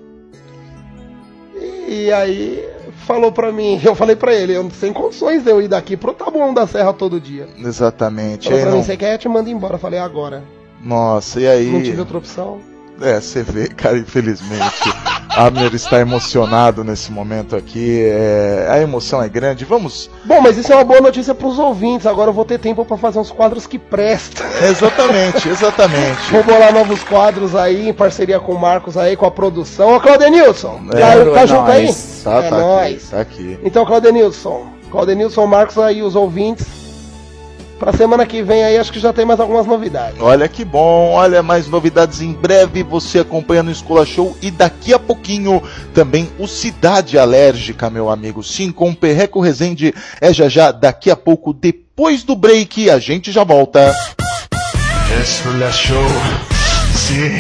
E aí falou pra mim, eu falei pra ele, eu não tenho condições de eu ir daqui pro Taboão da Serra todo dia. Exatamente. Falou aí pra não... mim, você quer, eu te mando embora. Eu falei, agora. Nossa, e aí? Não tive outra opção. É, você vê, cara, infelizmente. Abner está emocionado nesse momento aqui. É... A emoção é grande. Vamos. Bom, mas isso é uma boa notícia pros ouvintes. Agora eu vou ter tempo pra fazer uns quadros que prestam. Exatamente, exatamente. Vou bolar novos quadros aí, em parceria com o Marcos aí, com a produção. Ô, Claudenilson, É, tá, tá é junto aí? Tá, é tá nóis. aqui, tá aqui. Então, Claudenilson, Claudenilson, Marcos aí, os ouvintes. Pra semana que vem aí, acho que já tem mais algumas novidades. Olha que bom, olha, mais novidades em breve, você acompanha no Escola Show e daqui a pouquinho também o Cidade Alérgica, meu amigo. Sim, com o Perreco Rezende, é já já, daqui a pouco, depois do break, a gente já volta. Escola Show, sim,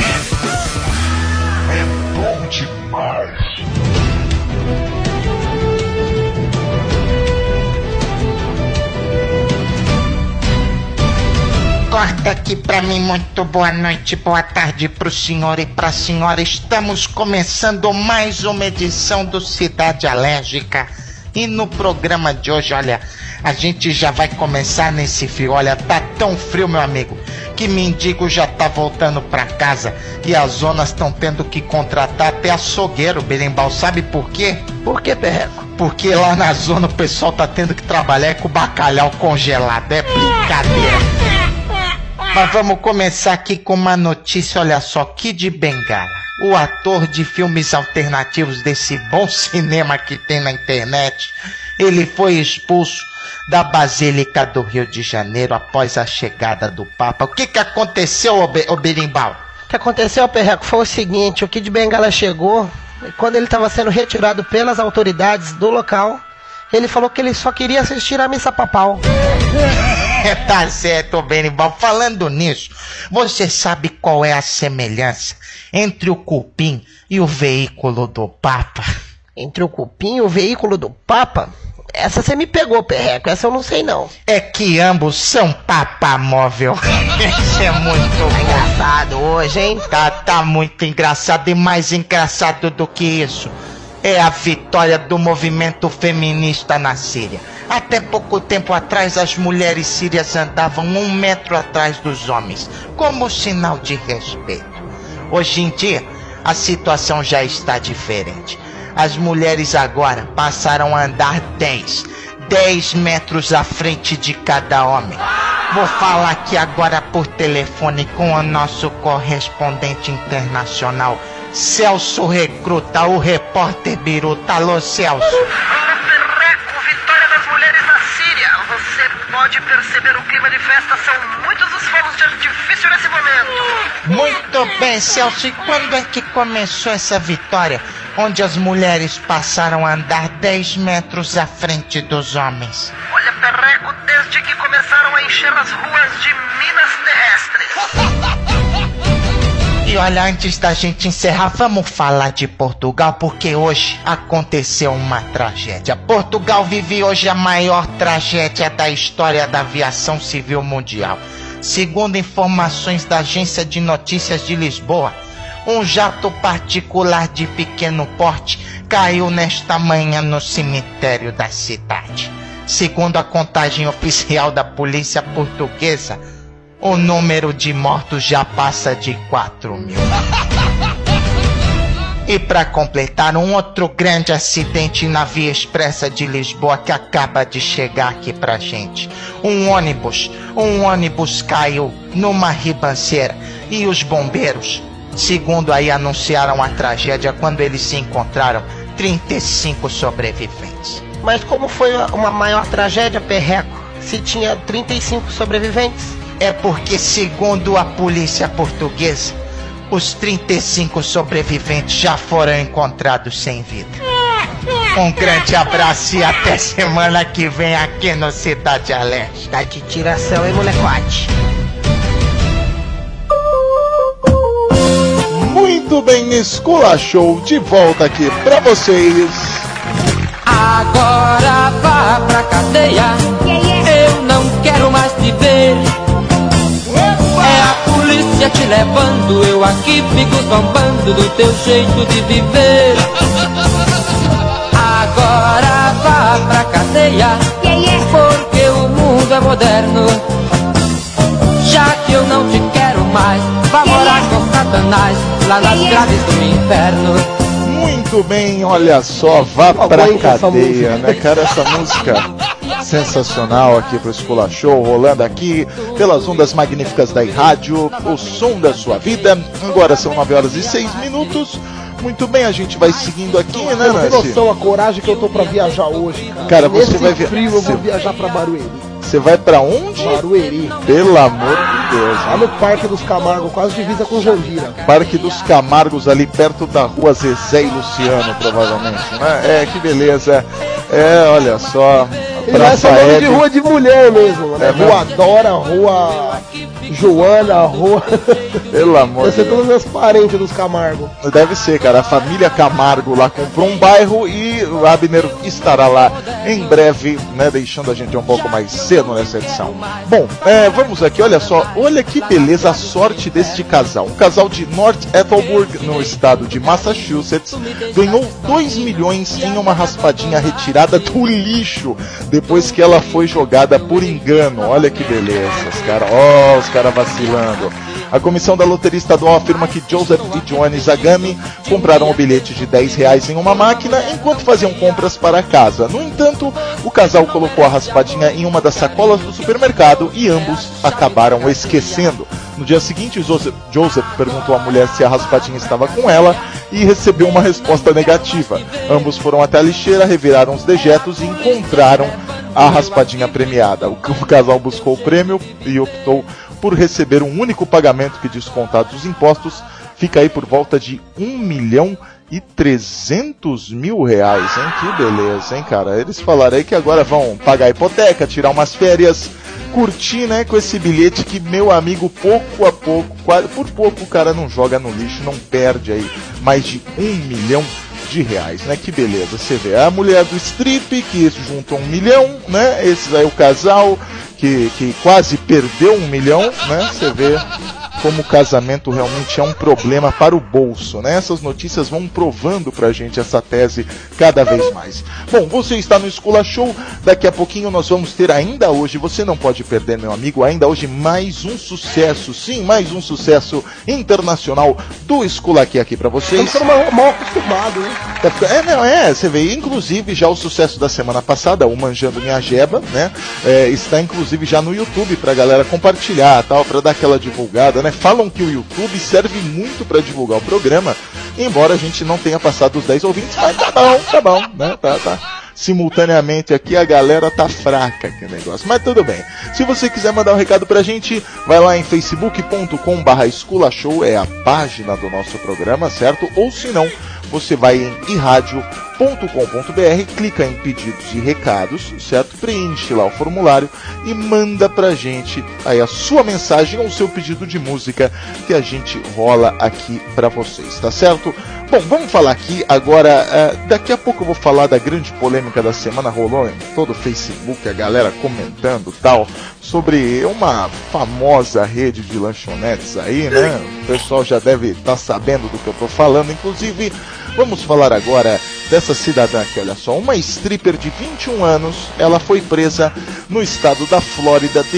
é bom demais. Corta aqui pra mim, muito boa noite, boa tarde pro senhor e pra senhora. Estamos começando mais uma edição do Cidade Alérgica. E no programa de hoje, olha, a gente já vai começar nesse frio. Olha, tá tão frio, meu amigo, que mendigo já tá voltando pra casa e as zonas estão tendo que contratar até açougueiro, Berimbau. Sabe por quê? Por que, Perreco? Porque lá na zona o pessoal tá tendo que trabalhar com bacalhau congelado. É brincadeira. Mas vamos começar aqui com uma notícia, olha só, Kid Bengala, o ator de filmes alternativos desse bom cinema que tem na internet, ele foi expulso da Basílica do Rio de Janeiro após a chegada do Papa. O que que aconteceu, ô, Be- ô Berimbau? O que aconteceu, Perreco, foi o seguinte, o Kid Bengala chegou, e quando ele estava sendo retirado pelas autoridades do local, ele falou que ele só queria assistir a missa papal. Tá certo, Berimbau. Falando nisso, você sabe qual é a semelhança entre o cupim e o veículo do Papa? Entre o cupim e o veículo do Papa? Essa você me pegou, Perreco, essa eu não sei não. É que ambos são papamóvel. Isso é muito engraçado hoje, hein? Tá, tá muito engraçado, e mais engraçado do que isso é a vitória do movimento feminista na Síria. Até pouco tempo atrás, as mulheres sírias andavam um metro atrás dos homens, como sinal de respeito. Hoje em dia, a situação já está diferente. As mulheres agora passaram a andar dez, dez metros à frente de cada homem. Vou falar aqui agora por telefone com o nosso correspondente internacional, Celso Recruta, o repórter Biruta. Alô, Celso. Vitória das mulheres na Síria. Você pode perceber o clima de festa, são muitos os fogos de artifício nesse momento. Muito bem, Celso. E quando é que começou essa vitória, onde as mulheres passaram a andar dez metros à frente dos homens? Olha, Perreco, desde que começaram a encher as ruas de minas terrestres. E olha, antes da gente encerrar, vamos falar de Portugal, porque hoje aconteceu uma tragédia. Portugal vive hoje a maior tragédia da história da aviação civil mundial. Segundo informações da Agência de Notícias de Lisboa, um jato particular de pequeno porte caiu nesta manhã no cemitério da cidade. Segundo a contagem oficial da polícia portuguesa, o número de mortos já passa de quatro mil. E para completar, um outro grande acidente na Via Expressa de Lisboa que acaba de chegar aqui pra gente. Um ônibus, um ônibus caiu numa ribanceira e os bombeiros, segundo aí anunciaram a tragédia quando eles se encontraram, trinta e cinco sobreviventes. Mas como foi uma maior tragédia, Perreco, se tinha trinta e cinco sobreviventes? É porque, segundo a polícia portuguesa, os trinta e cinco sobreviventes já foram encontrados sem vida. Um grande abraço e até semana que vem aqui no Cidade Alerta. Tá de tiração, hein, molecote? Muito bem, Esculachou de volta aqui pra vocês. Agora vá pra cadeia, eu não quero mais te ver. É a polícia te levando, eu aqui fico zombando do teu jeito de viver. Agora vá pra cadeia, porque o mundo é moderno. Já que eu não te quero mais, vá morar com Satanás, lá nas grades do inferno. Muito bem, olha só, vá pra cadeia, né, cara? Essa música sensacional aqui pro Esculachou, rolando aqui pelas ondas magníficas da rádio, o som da sua vida. Agora são nove horas e seis minutos. Muito bem, a gente vai seguindo aqui, né, Você não tem Nancy? noção a coragem que eu tô pra viajar hoje, cara. Cara, você Nesse vai via- frio eu vou você- viajar pra Barueri. Você vai pra onde? Barueri. Pelo amor de Deus. Lá no Parque dos Camargo, quase divisa com Jandira. Parque dos Camargos, ali perto da rua Zezé e Luciano, provavelmente, né? É, que beleza. É, olha só. Ele vai Praça chamando de Hebe. rua de mulher mesmo, né? É Rua mesmo? Dora, Rua Joana, Rua... Pelo amor Deve de ser todos meus parentes dos Camargo. Deve ser, cara. A família Camargo lá comprou um bairro e o Abner estará lá em breve, né? Deixando a gente um pouco mais cedo nessa edição. Bom, é, vamos aqui, olha só. Olha que beleza a sorte deste casal. Um casal de North Attleborough, no estado de Massachusetts, ganhou dois milhões em uma raspadinha retirada do lixo depois que ela foi jogada por engano. Olha que beleza, os caras, ó, os caras vacilando. A comissão da loteria estadual afirma que Joseph e Joanne Zagami compraram o bilhete de dez reais em uma máquina enquanto faziam compras para casa. No entanto, o casal colocou a raspadinha em uma das sacolas do supermercado e ambos acabaram esquecendo. No dia seguinte, Joseph, Joseph perguntou à mulher se a raspadinha estava com ela e recebeu uma resposta negativa. Ambos foram até a lixeira, reviraram os dejetos e encontraram a raspadinha premiada. O, o casal buscou o prêmio e optou por receber um único pagamento que, descontados os impostos, fica aí por volta de um milhão e trezentos mil reais, hein? Que beleza, hein, cara? Eles falaram aí que agora vão pagar a hipoteca, tirar umas férias, curtir, né, com esse bilhete que, meu amigo, pouco a pouco, quase, por pouco o cara não joga no lixo, não perde aí mais de um milhão de reais, né? Que beleza, você vê a mulher do strip que juntou um milhão, né? Esse aí é o casal que, que quase perdeu um milhão, né? Você vê como o casamento realmente é um problema para o bolso, né? Essas notícias vão provando pra gente essa tese cada vez mais. Bom, você está no Esculachou, daqui a pouquinho nós vamos ter ainda hoje, você não pode perder, meu amigo, ainda hoje mais um sucesso, sim, mais um sucesso internacional do Esculaquê aqui pra vocês. Estamos ficando mal acostumado, né? É, não, é, você vê, inclusive já o sucesso da semana passada, o Manjando Minha Jeba, né? É, está inclusive já no YouTube pra galera compartilhar, tal, pra dar aquela divulgada, né? Falam que o YouTube serve muito para divulgar o programa, embora a gente não tenha passado os dez ouvintes, mas tá bom, tá bom, né? Tá, tá. Simultaneamente aqui a galera tá fraca, que negócio, mas tudo bem. Se você quiser mandar um recado pra gente, vai lá em facebook ponto com barra esculachou, é a página do nosso programa, certo? Ou se não, você vai em i rádio ponto com ponto b r, clica em pedidos e recados, certo? Preenche lá o formulário e manda pra gente aí a sua mensagem ou o seu pedido de música que a gente rola aqui pra vocês, tá certo? Bom, vamos falar aqui agora, uh, daqui a pouco eu vou falar da grande polêmica da semana, rolou em todo o Facebook, a galera comentando tal, sobre uma famosa rede de lanchonetes aí, né? O pessoal já deve estar sabendo do que eu tô falando, inclusive vamos falar agora dessa cidadã aqui, olha só, uma stripper de vinte e um anos, ela foi presa no estado da Flórida de,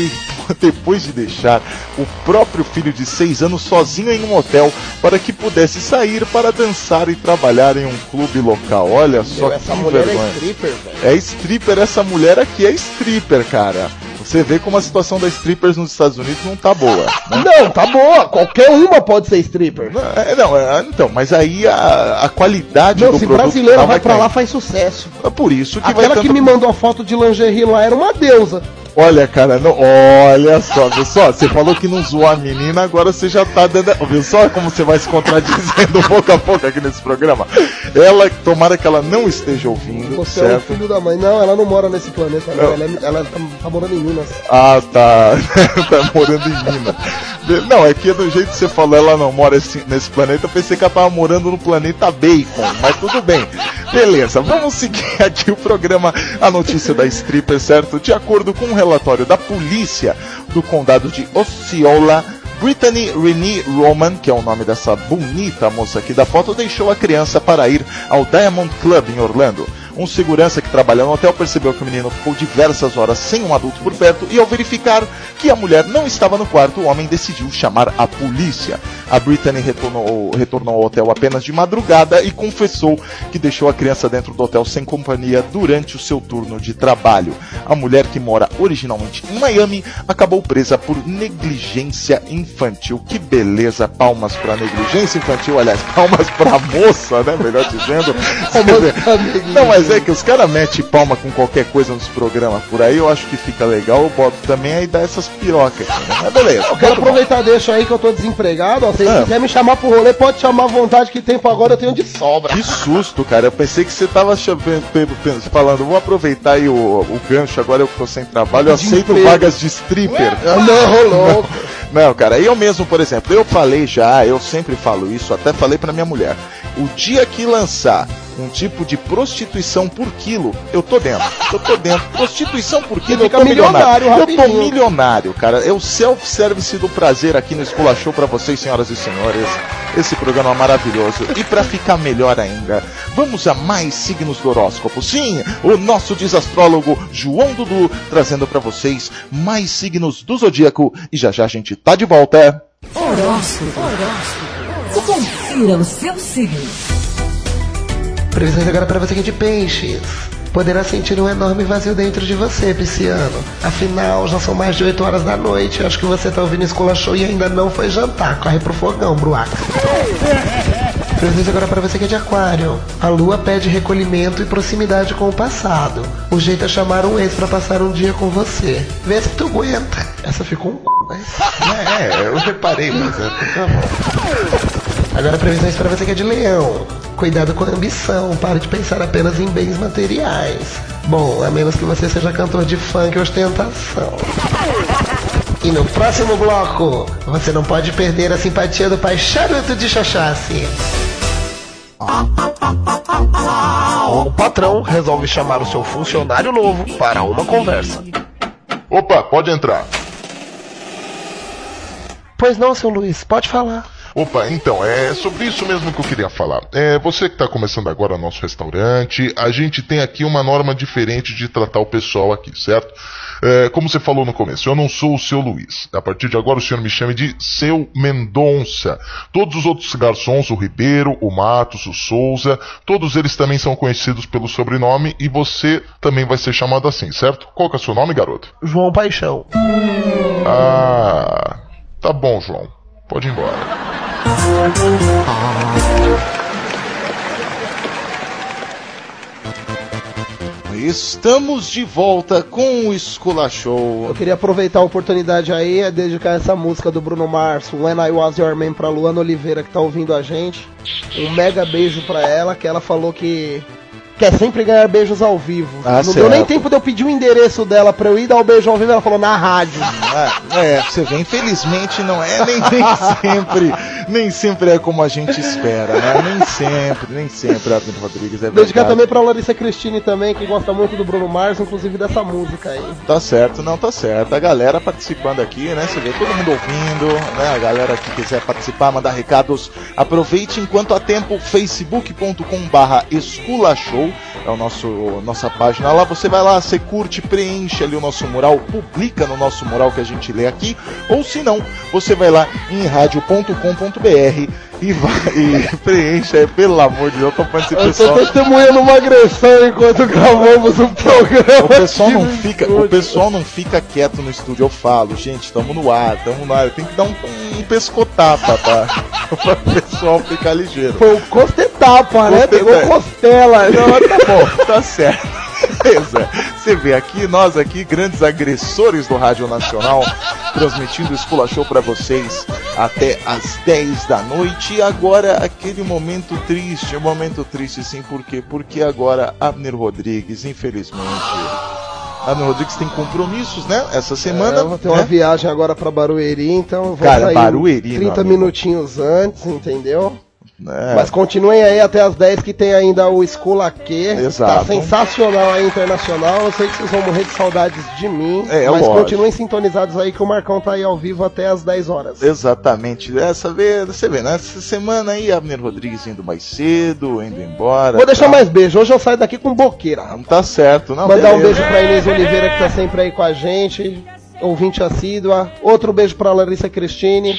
depois de deixar o próprio filho de seis anos sozinho em um hotel para que pudesse sair para dançar e trabalhar em um clube local. Olha só Meu, que essa mulher vergonha. é stripper, velho. É stripper, essa mulher aqui é stripper, cara. Você vê como a situação das strippers nos Estados Unidos não tá boa. Né? Não, tá boa. Qualquer uma pode ser stripper. Não, é, não, é, então, mas aí a, a qualidade Não, do se produto brasileiro tá vai pra caindo. lá, faz sucesso. É por isso que Aquela vai que tanto... me mandou a foto de lingerie lá era uma deusa. Olha, cara, não, olha só, viu só? Você falou que não zoou a menina, agora você já tá dando. Viu só como você vai se contradizendo pouco a pouco aqui nesse programa? Ela, tomara que ela não esteja ouvindo, Você certo? é o filho da mãe. Não, ela não mora nesse planeta, não. Ela, é- ela tá, tá morando em Minas. Ah, tá. Tá morando em Minas. Não, é que do jeito que você falou, ela não mora esse- nesse planeta, eu pensei que ela tava morando no planeta Bacon, mas tudo bem. Beleza, vamos seguir aqui o programa, a notícia da stripper, certo? De acordo com um relatório da polícia do condado de Osceola, Brittany Renee Roman, que é o nome dessa bonita moça aqui da foto, deixou a criança para ir ao Diamond Club em Orlando. Um segurança que trabalha no hotel percebeu que o menino ficou diversas horas sem um adulto por perto e, ao verificar que a mulher não estava no quarto, o homem decidiu chamar a polícia. A Brittany retornou, retornou ao hotel apenas de madrugada e confessou que deixou a criança dentro do hotel sem companhia durante o seu turno de trabalho. A mulher, que mora originalmente em Miami, acabou presa por negligência infantil. Que beleza, palmas para negligência infantil, aliás, palmas para moça, né, melhor dizendo. Não, mas é que os caras metem palma com qualquer coisa nos programas por aí, eu acho que fica legal, eu boto também aí dá essas pirocas aqui, né? Mas beleza. Eu quero aproveitar, deixa aí que eu tô desempregado. Ó, se Ah. quiser me chamar pro rolê, pode chamar à vontade, que tempo agora eu tenho de sobra. Que susto, cara. Eu pensei que você tava ch- pe- pe- pe- falando, vou aproveitar aí o, o gancho, agora eu que tô sem trabalho, eu aceito emprego. vagas de stripper. Ah, não, rolou. Não, cara, eu mesmo, por exemplo, eu falei já, eu sempre falo isso, até falei pra minha mulher. O dia que lançar um tipo de prostituição por quilo, eu tô dentro. Eu tô dentro. Prostituição por quilo, eu fica tô milionário. milionário Eu tô rapidinho. milionário, cara. É o self-service do prazer aqui no Escola Show pra vocês, senhoras e senhores. Esse programa é maravilhoso. E pra ficar melhor ainda, vamos a mais signos do horóscopo. Sim, o nosso desastrólogo João Dudu trazendo pra vocês mais signos do zodíaco. E já já a gente tá de volta. Horóscopo. Horóscopo. Confira o seu signo. Previsões agora para você que é de peixes. Poderá sentir um enorme vazio dentro de você, pisciano. Afinal, já são mais de oito horas da noite. Acho que você tá ouvindo Escola Show e ainda não foi jantar. Corre pro fogão, bruaca. Previsões agora para você que é de aquário. A lua pede recolhimento e proximidade com o passado. O jeito é chamar um ex pra passar um dia com você. Vê se tu aguenta. Essa ficou um c... né? É, eu reparei, mas é tá bom. Agora previsões para você que é de leão. Cuidado com a ambição, pare de pensar apenas em bens materiais. Bom, a menos que você seja cantor de funk e ostentação. E no próximo bloco, você não pode perder a simpatia do pai charuto de Xoxace. O patrão resolve chamar o seu funcionário novo para uma conversa. Opa, pode entrar. Pois não, seu Luiz, pode falar. Opa, então, é sobre isso mesmo que eu queria falar. É, você que está começando agora nosso restaurante, a gente tem aqui uma norma diferente de tratar o pessoal aqui, certo? É, como você falou no começo, eu não sou o seu Luiz. A partir de agora o senhor me chame de seu Mendonça. Todos os outros garçons, o Ribeiro, o Matos, o Souza, todos eles também são conhecidos pelo sobrenome e você também vai ser chamado assim, certo? Qual que é o seu nome, garoto? João Paixão. Ah, tá bom, João. Pode ir embora. Estamos de volta com o Escola Show. Eu queria aproveitar a oportunidade aí e dedicar essa música do Bruno Mars, When I Was Your Man, pra Luana Oliveira, que tá ouvindo a gente. Um mega beijo pra ela, que ela falou que quer sempre ganhar beijos ao vivo. Ah, não certo. deu nem tempo de eu pedir o endereço dela pra eu ir dar o beijo ao vivo, ela falou na rádio. É, é, você vê, infelizmente não é nem, nem sempre, nem sempre é como a gente espera, né? Nem sempre, nem sempre, Arthur Rodrigues, é verdade. Dedicar também pra Larissa Cristine também, que gosta muito do Bruno Mars, inclusive dessa música aí. Tá certo, não, tá certo. A galera participando aqui, né? Você vê todo mundo ouvindo, né? A galera que quiser participar, mandar recados, aproveite enquanto há tempo, facebook ponto com barra escola show. Show, é o nosso nossa página lá. Você vai lá, você curte, preenche ali o nosso mural, publica no nosso mural que a gente lê aqui, ou se não, você vai lá em rádio ponto com ponto b r e vai e preenche aí, pelo amor de Deus, eu tô falando esse pessoal. Eu tô testemunhando uma agressão enquanto gravamos o programa. O pessoal não fica, o pessoal não fica quieto no estúdio, eu falo, gente, estamos no ar, estamos no ar, tem que dar um, um pescotapa pra, pra o pessoal ficar ligeiro. Foi um costetapa, né? Pegou costela. Não, tá bom, tá certo. Beleza. Você vê aqui, nós aqui, grandes agressores do Rádio Nacional, transmitindo o Escola Show pra vocês até as dez da noite. E agora, aquele momento triste, um momento triste sim, por quê? Porque agora Abner Rodrigues, infelizmente... Abner Rodrigues tem compromissos, né? Essa semana. É, eu vou ter né? uma viagem agora pra Barueri, então eu vou Cara, sair Barueri, trinta minutinhos antes, entendeu? É. Mas continuem aí até as dez que tem ainda o Escola Q. Exato. Tá sensacional aí, internacional. Eu sei que vocês vão morrer de saudades de mim. É, mas lógico. continuem sintonizados aí que o Marcão tá aí ao vivo até as dez horas. Exatamente. Essa vez, você vê, né? Essa semana aí, Abner Rodrigues indo mais cedo, indo embora. Vou deixar tá. mais beijo. Hoje eu saio daqui com boqueira. Não tá certo, não. Mandar beleza. um beijo pra Inês Oliveira que tá sempre aí com a gente. Ouvinte assídua. Outro beijo pra Larissa Cristine.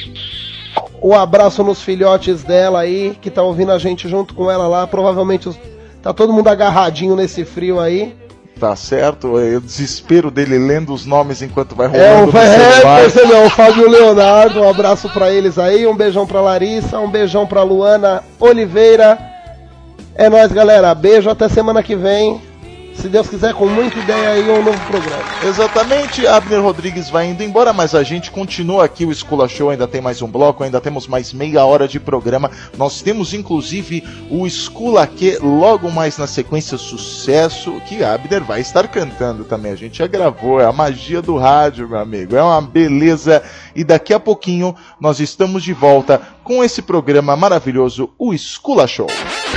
Um abraço nos filhotes dela aí, que tá ouvindo a gente junto com ela lá. Provavelmente os... tá todo mundo agarradinho nesse frio aí. Tá certo, é o desespero dele lendo os nomes enquanto vai rolando É, o, no celular. é, não, o Fábio e o Leonardo, um abraço pra eles aí. Um beijão pra Larissa, um beijão pra Luana Oliveira. É nóis, galera. Beijo, até semana que vem. Se Deus quiser, com muita ideia aí, um novo programa. Exatamente, Abner Rodrigues vai indo embora, mas a gente continua aqui, o Escola Show ainda tem mais um bloco, ainda temos mais meia hora de programa. Nós temos inclusive o Escola Q logo mais na sequência, sucesso, que Abner vai estar cantando também. A gente já gravou, é a magia do rádio, meu amigo, é uma beleza. E daqui a pouquinho nós estamos de volta com esse programa maravilhoso, o Escola Show.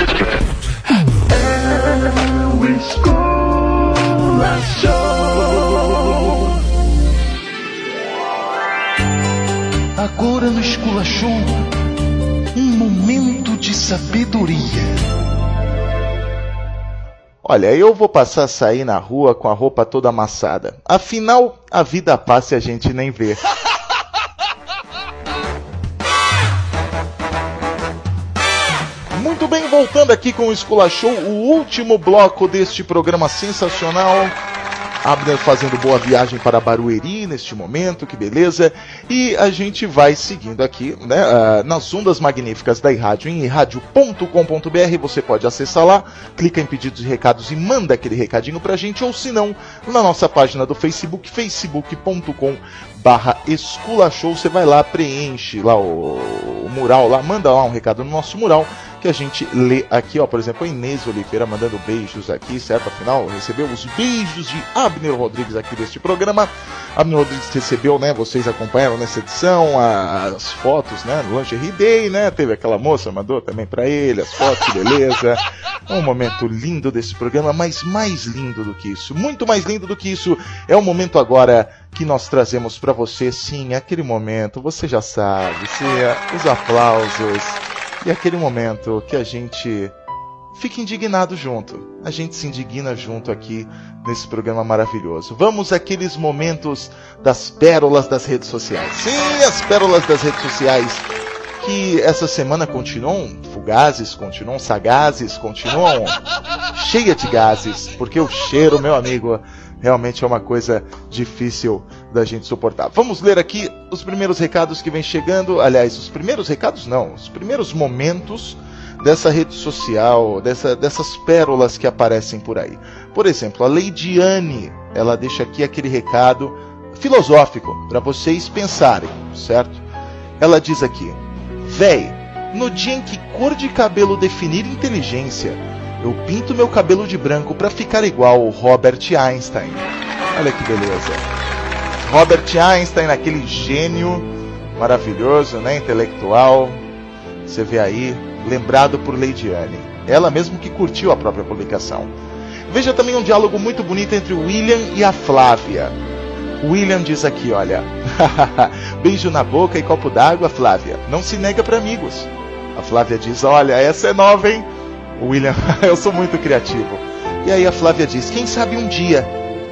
Agora no Escola Show, um momento de sabedoria. Olha, eu vou passar a sair na rua com a roupa toda amassada. Afinal, a vida passa e a gente nem vê. Muito bem, voltando aqui com o Escola Show, o último bloco deste programa sensacional. Abner fazendo boa viagem para Barueri neste momento, que beleza. E a gente vai seguindo aqui, né, uh, nas ondas magníficas da iRádio, em rádio ponto com ponto b r. Você pode acessar lá, clica em pedidos e recados e manda aquele recadinho pra gente, ou se não, na nossa página do Facebook, facebook ponto com barra Escola Show. Você vai lá, preenche lá o, o mural, lá, manda lá um recado no nosso mural, que a gente lê aqui, ó, por exemplo, a Inês Oliveira mandando beijos aqui, certo? Afinal, recebeu os beijos de Abner Rodrigues aqui deste programa. Abner Rodrigues recebeu, né, vocês acompanharam nessa edição as fotos, né, no Lingerie Day, né, teve aquela moça, mandou também pra ele as fotos, que beleza. Um momento lindo desse programa, mas mais lindo do que isso, muito mais lindo do que isso, é o momento agora que nós trazemos pra você, sim, aquele momento, você já sabe, sim, os aplausos. E aquele momento que a gente fica indignado junto. A gente se indigna junto aqui nesse programa maravilhoso. Vamos àqueles momentos das pérolas das redes sociais. Sim, as pérolas das redes sociais que essa semana continuam fugazes, continuam sagazes, continuam cheias de gases. Porque o cheiro, meu amigo, realmente é uma coisa difícil da gente suportar. Vamos ler aqui os primeiros recados que vem chegando. Aliás, os primeiros recados não, os primeiros momentos dessa rede social, dessa, dessas pérolas que aparecem por aí. Por exemplo, a Leidiane, ela deixa aqui aquele recado filosófico para vocês pensarem, certo? Ela diz aqui: véi, no dia em que cor de cabelo definir inteligência, eu pinto meu cabelo de branco para ficar igual o Robert Einstein. Olha que beleza. Robert Einstein, aquele gênio maravilhoso, né, intelectual. Você vê aí, lembrado por Leidiane. Ela mesmo que curtiu a própria publicação. Veja também um diálogo muito bonito entre o William e a Flávia. O William diz aqui, olha: beijo na boca e copo d'água, Flávia. Não se nega para amigos. A Flávia diz: olha, essa é nova, hein? O William, eu sou muito criativo. E aí a Flávia diz, quem sabe um dia.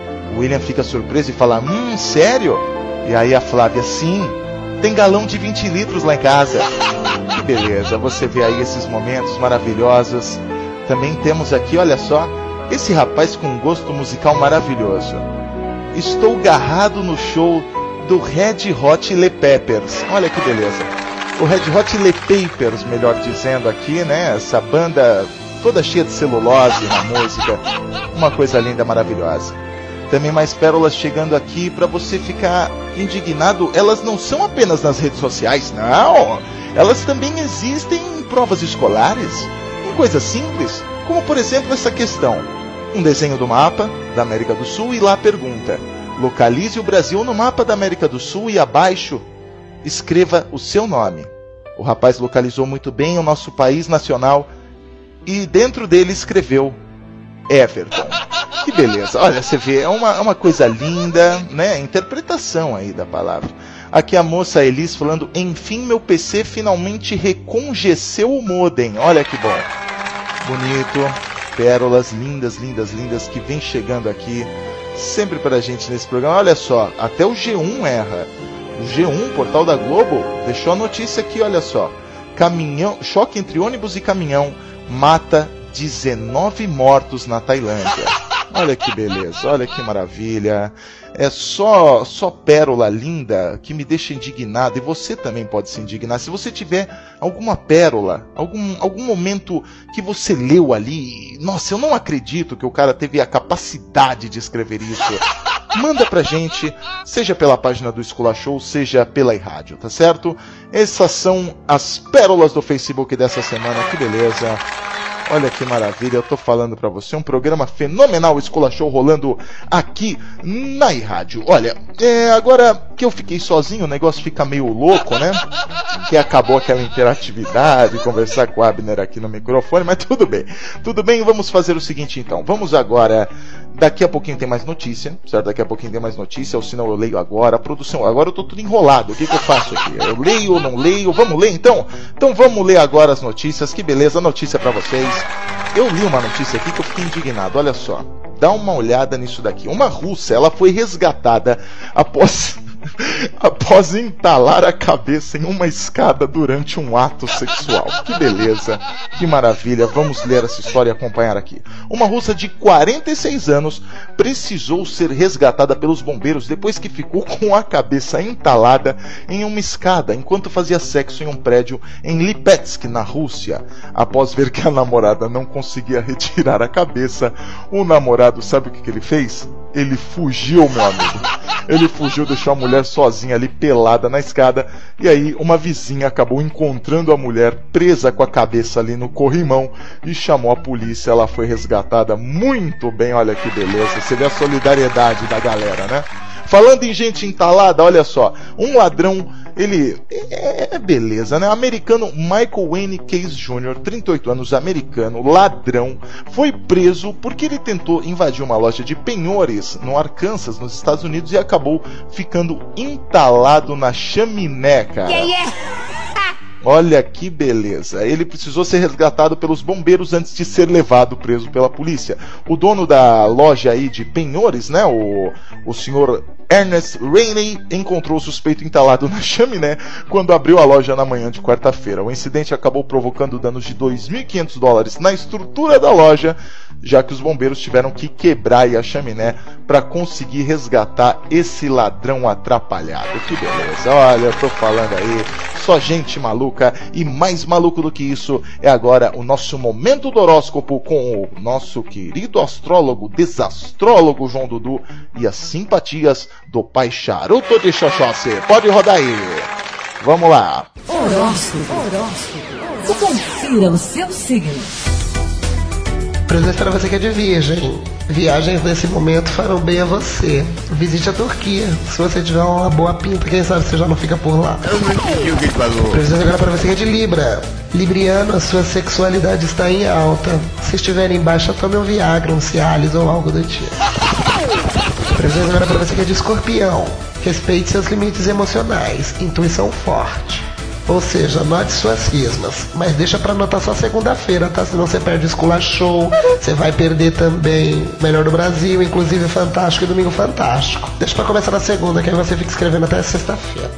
O William fica surpreso e fala, hum, sério? E aí a Flávia, sim, tem galão de vinte litros lá em casa. Que beleza, você vê aí esses momentos maravilhosos. Também temos aqui, olha só, esse rapaz com um gosto musical maravilhoso. Estou garrado no show do Red Hot Chili Peppers. Olha que beleza. O Red Hot Chili Peppers, melhor dizendo aqui, né? Essa banda toda cheia de celulose na música. Uma coisa linda, maravilhosa. Também mais pérolas chegando aqui para você ficar indignado. Elas não são apenas nas redes sociais, não. Elas também existem em provas escolares, em coisas simples, como por exemplo essa questão. Um desenho do mapa da América do Sul e lá pergunta: localize o Brasil no mapa da América do Sul e abaixo escreva o seu nome. O rapaz localizou muito bem o nosso país nacional e dentro dele escreveu Everton. Que beleza, olha, você vê, é uma, é uma coisa linda, né? Interpretação aí da palavra. Aqui a moça Elis falando, enfim meu P C finalmente recongesceu o modem. Olha que bom. Bonito, pérolas lindas, lindas, lindas que vem chegando aqui, sempre pra gente nesse programa. Olha só, até o G um erra. O G um, portal da Globo, deixou a notícia aqui, olha só. Caminhão, choque entre ônibus e caminhão mata dezenove mortos na Tailândia. Olha que beleza, olha que maravilha. É só, só pérola linda que me deixa indignado. E você também pode se indignar. Se você tiver alguma pérola, algum, algum momento que você leu ali, nossa, eu não acredito que o cara teve a capacidade de escrever isso. Manda pra gente, seja pela página do Esculachou, seja pela iRádio, tá certo? Essas são as pérolas do Facebook dessa semana, que beleza. Olha que maravilha, eu tô falando pra você, um programa fenomenal, o Esculachou rolando aqui na iRádio. Olha, é, agora que eu fiquei sozinho, o negócio fica meio louco, né? Que acabou aquela interatividade, conversar com o Abner aqui no microfone, mas tudo bem. Tudo bem, vamos fazer o seguinte então, vamos agora... Daqui a pouquinho tem mais notícia, certo? Daqui a pouquinho tem mais notícia, ou senão eu leio agora. A produção, agora eu tô tudo enrolado. O que, que eu faço aqui? Eu leio, não leio? Vamos ler então? Então vamos ler agora as notícias. Que beleza, notícia pra vocês. Eu li uma notícia aqui que eu fiquei indignado. Olha só, dá uma olhada nisso daqui. Uma russa, ela foi resgatada após... após entalar a cabeça em uma escada durante um ato sexual. Que beleza, que maravilha. Vamos ler essa história e acompanhar aqui. Uma russa de quarenta e seis anos precisou ser resgatada pelos bombeiros depois que ficou com a cabeça entalada em uma escada enquanto fazia sexo em um prédio em Lipetsk, na Rússia. Após ver que a namorada não conseguia retirar a cabeça, o namorado, sabe o que, que ele fez? Ele fugiu, meu amigo. Ele fugiu, deixou a mulher sozinha ali, pelada na escada. E aí uma vizinha acabou encontrando a mulher presa com a cabeça ali no corrimão e chamou a polícia. Ela foi resgatada muito bem, olha que beleza. Você vê a solidariedade da galera, né? Falando em gente entalada, olha só. Um ladrão, ele... É, é beleza, né? Americano Michael Wayne Case Júnior, trinta e oito anos, americano, ladrão, foi preso porque ele tentou invadir uma loja de penhores no Arkansas, nos Estados Unidos, e acabou ficando entalado na chaminé, cara. Yeah, yeah. Olha que beleza. Ele precisou ser resgatado pelos bombeiros antes de ser levado preso pela polícia. O dono da loja aí de penhores, né, o, o senhor Ernest Rainey, encontrou o suspeito entalado na chaminé quando abriu a loja na manhã de quarta-feira. O incidente acabou provocando danos de dois mil e quinhentos dólares na estrutura da loja, já que os bombeiros tiveram que quebrar aí a chaminé para conseguir resgatar esse ladrão atrapalhado. Que beleza. Olha, eu tô falando aí, só gente maluca, e mais maluco do que isso é agora o nosso Momento do Horóscopo com o nosso querido astrólogo, desastrólogo João Dudu e as simpatias do pai Charuto de Xoxóssi. Pode rodar aí. Vamos lá. Horóscopo. Horóscopo. Confira o seu signo. Presente para você que é de Virgem. Viagens nesse momento farão bem a você. Visite a Turquia. Se você tiver uma boa pinta, quem sabe você já não fica por lá. Eu não entendi o que falou. Presente agora para você que é de Libra. Libriano, a sua sexualidade está em alta. Se estiver em baixa, tome um Viagra, um Cialis ou algo do tipo. Presente agora para você que é de Escorpião. Respeite seus limites emocionais. Intuição forte. Ou seja, anote suas cismas, mas deixa pra anotar só segunda-feira, tá? Senão você perde Esculachou, você vai perder também Melhor do Brasil, inclusive Fantástico e Domingo Fantástico. Deixa pra começar na segunda, que aí você fica escrevendo até sexta-feira.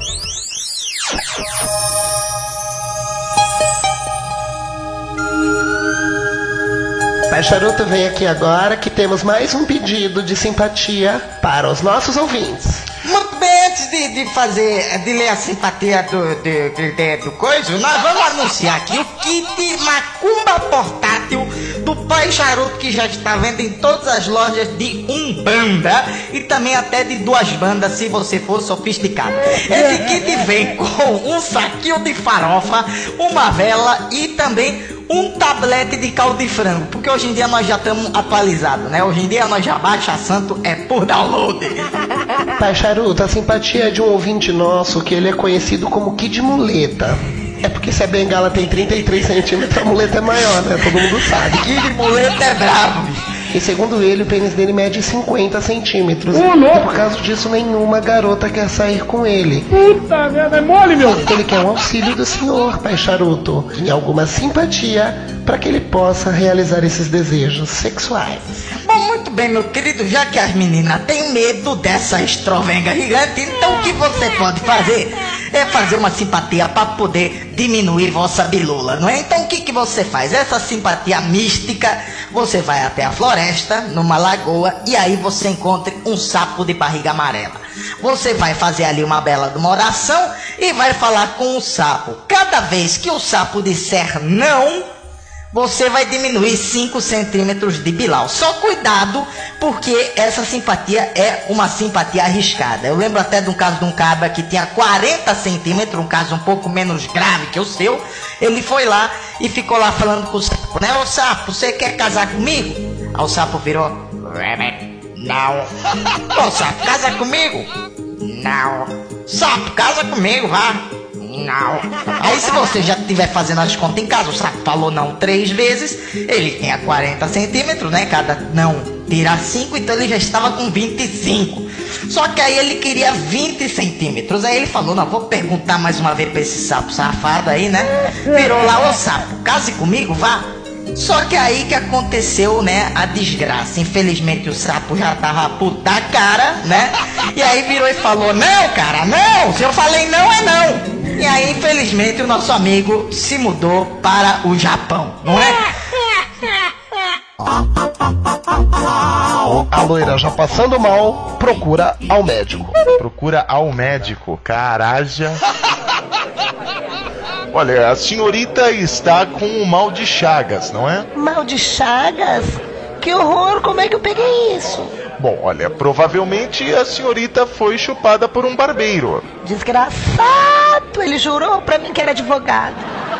Pai Charuto, vem aqui agora que temos mais um pedido de simpatia para os nossos ouvintes. Muito bem, antes de, de fazer, de ler a simpatia do, de, de, de, do coisa, nós vamos anunciar aqui o kit Macumba portátil do Pai Charuto, que já está vendo em todas as lojas de Umbanda e também até de duas bandas, se você for sofisticado. Esse kit vem com um saquinho de farofa, uma vela e também um tablete de caldo de frango, porque hoje em dia nós já estamos atualizados, né? Hoje em dia nós já baixa santo é por download. Pai Charuto, a simpatia é de um ouvinte nosso que ele é conhecido como Kid Muleta. É porque se a bengala tem trinta e três centímetros, a muleta é maior, né? Todo mundo sabe. Kid Muleta é bravo, bicho. E segundo ele, o pênis dele mede cinquenta centímetros. Oh, e por causa disso, nenhuma garota quer sair com ele. Puta merda, é mole, meu! Ele quer um auxílio do senhor, Pai Charuto, e alguma simpatia para que ele possa realizar esses desejos sexuais. Bom, muito bem, meu querido, já que as meninas têm medo dessa estrovenga gigante, então o que você pode fazer é fazer uma simpatia para poder diminuir vossa bilula, não é? Então o que, que você faz? Essa simpatia mística, você vai até a floresta, numa lagoa, e aí você encontra um sapo de barriga amarela. Você vai fazer ali uma bela de uma oração e vai falar com o sapo. Cada vez que o sapo disser não, você vai diminuir cinco centímetros de bilau. Só cuidado, porque essa simpatia é uma simpatia arriscada. Eu lembro até de um caso de um cabra que tinha quarenta centímetros, um caso um pouco menos grave que o seu. Ele foi lá e ficou lá falando com o sapo, né? Ô sapo, você quer casar comigo? Aí o sapo virou, não. Ô sapo, casa comigo? Não. Sapo, casa comigo, vá. Não. Aí se você já estiver fazendo as contas em casa, o sapo falou não três vezes, ele tinha quarenta centímetros, né? Cada não tira cinco, então ele já estava com vinte e cinco. Só que aí ele queria vinte centímetros. Aí ele falou, não, vou perguntar mais uma vez pra esse sapo safado aí, né? Virou lá, ô sapo, case comigo, vá. Só que aí que aconteceu, né, a desgraça. Infelizmente o sapo já tava puta cara, né? E aí virou e falou, não, cara, não, se eu falei não, é não. E aí, infelizmente, o nosso amigo se mudou para o Japão, não é? A loira já passando mal, procura ao médico. Procura ao médico, caraja. Olha, a senhorita está com o mal de Chagas, não é? Mal de Chagas? Que horror, como é que eu peguei isso? Bom, olha, provavelmente a senhorita foi chupada por um barbeiro. Desgraçado, ele jurou pra mim que era advogado.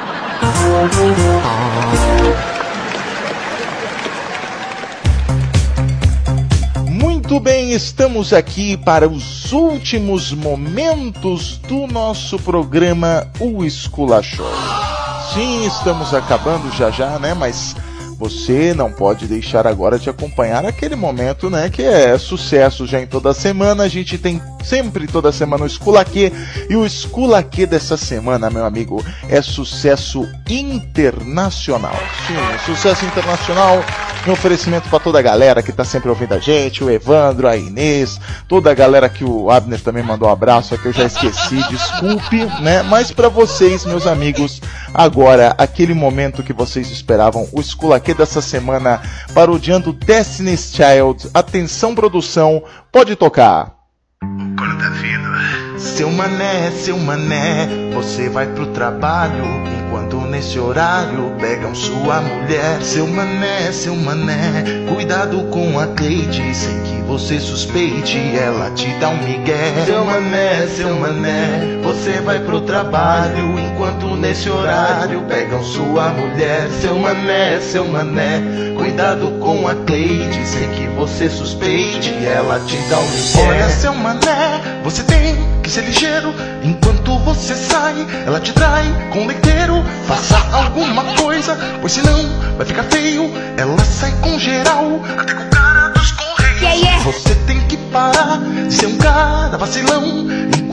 Muito bem, estamos aqui para os últimos momentos do nosso programa O Esculachou. Sim, estamos acabando já já, né, mas você não pode deixar agora de acompanhar aquele momento, né, que é sucesso já em toda semana. A gente tem sempre toda semana o Esculaquê, e o Esculaquê dessa semana, meu amigo, é sucesso internacional. Sim, sucesso internacional, um oferecimento para toda a galera que tá sempre ouvindo a gente, o Evandro, a Inês, toda a galera que o Abner também mandou um abraço, que eu já esqueci, desculpe, né, mas para vocês, meus amigos, agora, aquele momento que vocês esperavam, o Esculaquê dessa semana, parodiando Destiny's Child. Atenção, produção, pode tocar. Quando tá vindo. Seu mané, seu mané, você vai pro trabalho, enquanto nesse horário pegam sua mulher. Seu mané, seu mané, cuidado com a Cleide, sem que você suspeite, ela te dá um migué. Seu mané, seu mané, você vai pro trabalho, enquanto nesse horário pegam sua mulher. Seu mané, seu mané, cuidado com a Cleide, sem que você suspeite, ela te dá um migué. Olha, seu mané, você tem que ser ligeiro, enquanto você sai, ela te trai com leiteiro. Faça alguma coisa, pois senão vai ficar feio, ela sai com geral, até com o cara dos correios. Yeah, yeah. Você tem que parar de ser um cara vacilão, enquanto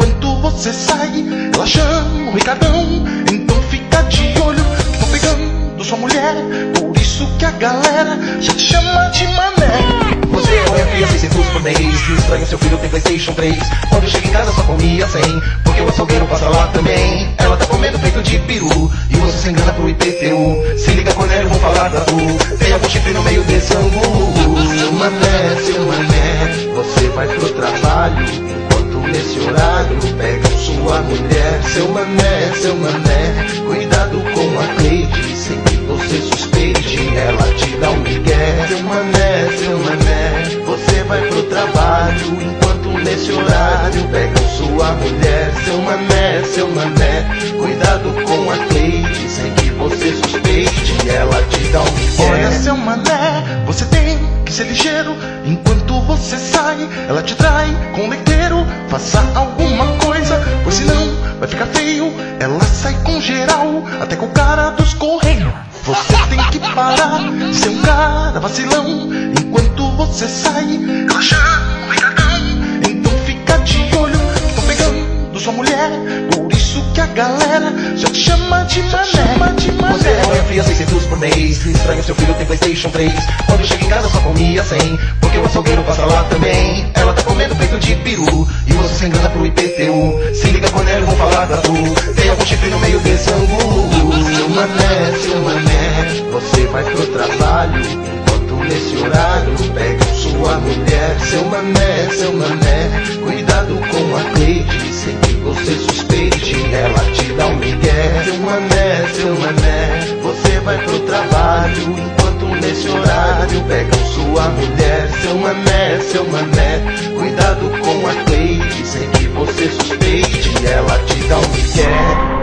você sai, ela chama o Ricardão. Então fica de olho, tô pegando sua mulher. Por isso que a galera já te chama de mané. Você é fria seiscentos por mês. Estranho, seu filho tem Playstation três. Quando chega em casa só comia cem, porque o açougueiro passa lá também. Ela tá comendo peito de peru e você sem grana pro I P T U. Se liga, Cornélio, vou falar da tu. Tem algum chifre no meio desse angu. Seu mané, seu mané, você vai pro trabalho, enquanto nesse horário pegam sua mulher. Seu mané, seu mané, cuidado com a Cleide, sem que você suspeite, ela te dá um migué. Seu mané, seu mané, você vai pro trabalho, enquanto nesse horário pegam sua mulher. Seu mané, seu mané, cuidado com a Cleide, sem que você suspeite, ela te dá um migué. Olha, seu mané, você tem que ser ligeiro, enquanto você sai, ela te trai com o leiteiro. Faça alguma coisa, pois senão vai ficar feio. Ela sai com geral, até com o cara dos correios. Você tem que parar de ser um cara vacilão, enquanto você sai, ela chama o Ricardão. Então fica de olho, tô pegando sua mulher. Por isso que a galera já te chama de mané, de mané. Você é mãe fria seiscentos por mês. Estranho, seu filho tem Playstation três. Quando chega em casa só comia cem, porque o açougueiro passa lá também. Ela tá comendo peito de peru e você sem grana pro I P T U. Se liga, Cornélio, vou falar da tu. Tem algum chifre no meio desse angu. Seu mané, seu mané, você vai pro trabalho, enquanto nesse horário pegam sua mulher. Seu mané, seu mané, cuidado com a Cleide, sem que você suspeite, ela te dá um migué. Seu mané, seu mané, você vai pro trabalho, enquanto nesse horário pegam sua mulher. Seu mané, seu mané, cuidado com a Cleide, sem que você suspeite, ela te dá um migué.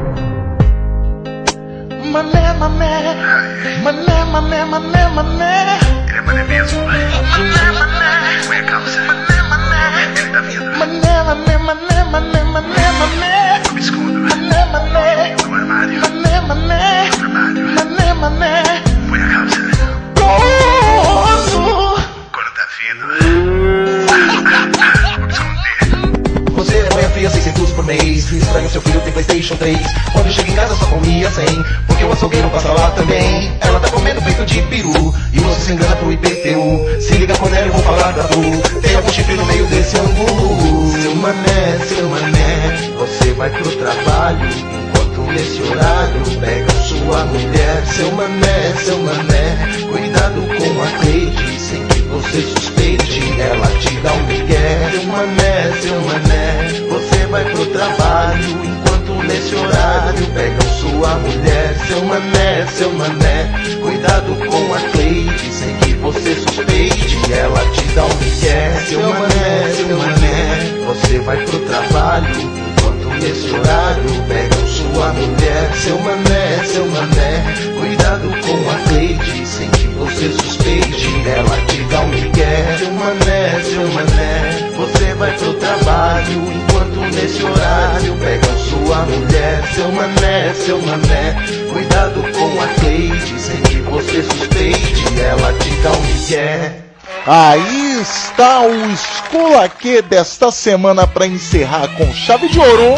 Mané, mané, mané, mané, mané, mané. É mané mesmo. Mané, mané. Põe a calça. Mané, mané. Ele tá vindo. Mané, mané, mané, mané, mané, mané. Eu me escondo. Mané, mané. No armário. Mané, mané. No armário. Mané, mané. Põe a calça. Gosto. Quando tá vindo. Vou me esconder. Você é mãe fria seiscentos por mês. Estranho, seu filho tem Playstation três. Quando chega em casa só comia cem, porque o açougueiro passa lá também. Ela tá comendo peito de peru e você sem grana pro I P T U. Se liga, Cornélio, vou falar da tu. Tem algum chifre no meio desse angu. Seu mané, seu mané, você vai pro trabalho, enquanto nesse horário pegam sua mulher. Seu mané, seu mané, cuidado com a Cleide, sem que você suspeite, ela te dá um migué. Seu mané, seu mané, você vai pro trabalho, enquanto nesse horário pegam sua mulher. Seu mané, seu mané, cuidado com a Cleide, sem que você suspeite, ela te dá um migué. Seu mané, seu mané, você vai pro trabalho, enquanto nesse horário pegam sua mulher. Seu mané, seu mané, cuidado com a Cleide, sem que você suspeite, ela te dá um migué. Seu mané, seu mané, você vai pro trabalho, enquanto nesse horário pegam sua mulher. Seu mané, seu mané, cuidado com a Cleide, sem que você suspeite, ela te dá um migué. Aí está o Esculaquê desta semana para encerrar com chave de ouro.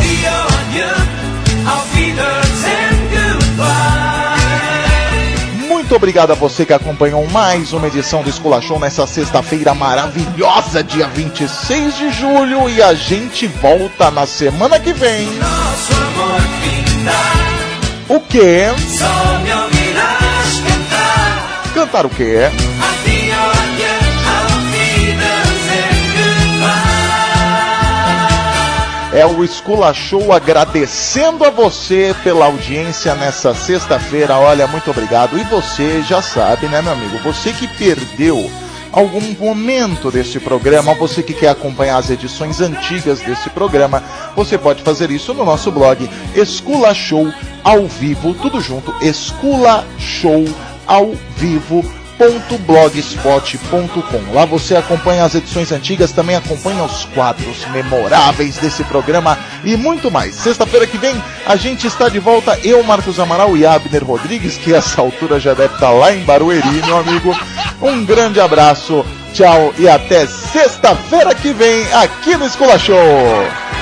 Muito obrigado a você que acompanhou mais uma edição do Escula Show nessa sexta-feira maravilhosa, dia vinte e seis de julho, e a gente volta na semana que vem. Nosso amor finda. O quê? Só me ouvirás cantar. Cantar o quê? É o Escula Show agradecendo a você pela audiência nessa sexta-feira. Olha, muito obrigado. E você já sabe, né, meu amigo? Você que perdeu algum momento desse programa, você que quer acompanhar as edições antigas desse programa, você pode fazer isso no nosso blog Escula Show ao vivo, tudo junto, Escula Show ao vivo ponto blogspot ponto com. Lá você acompanha as edições antigas, também acompanha os quadros memoráveis desse programa e muito mais. Sexta-feira que vem a gente está de volta, eu, Marcos Amaral e Abner Rodrigues, que a essa altura já deve estar lá em Barueri, meu amigo. Um grande abraço, tchau e até sexta-feira que vem aqui no Escula Show.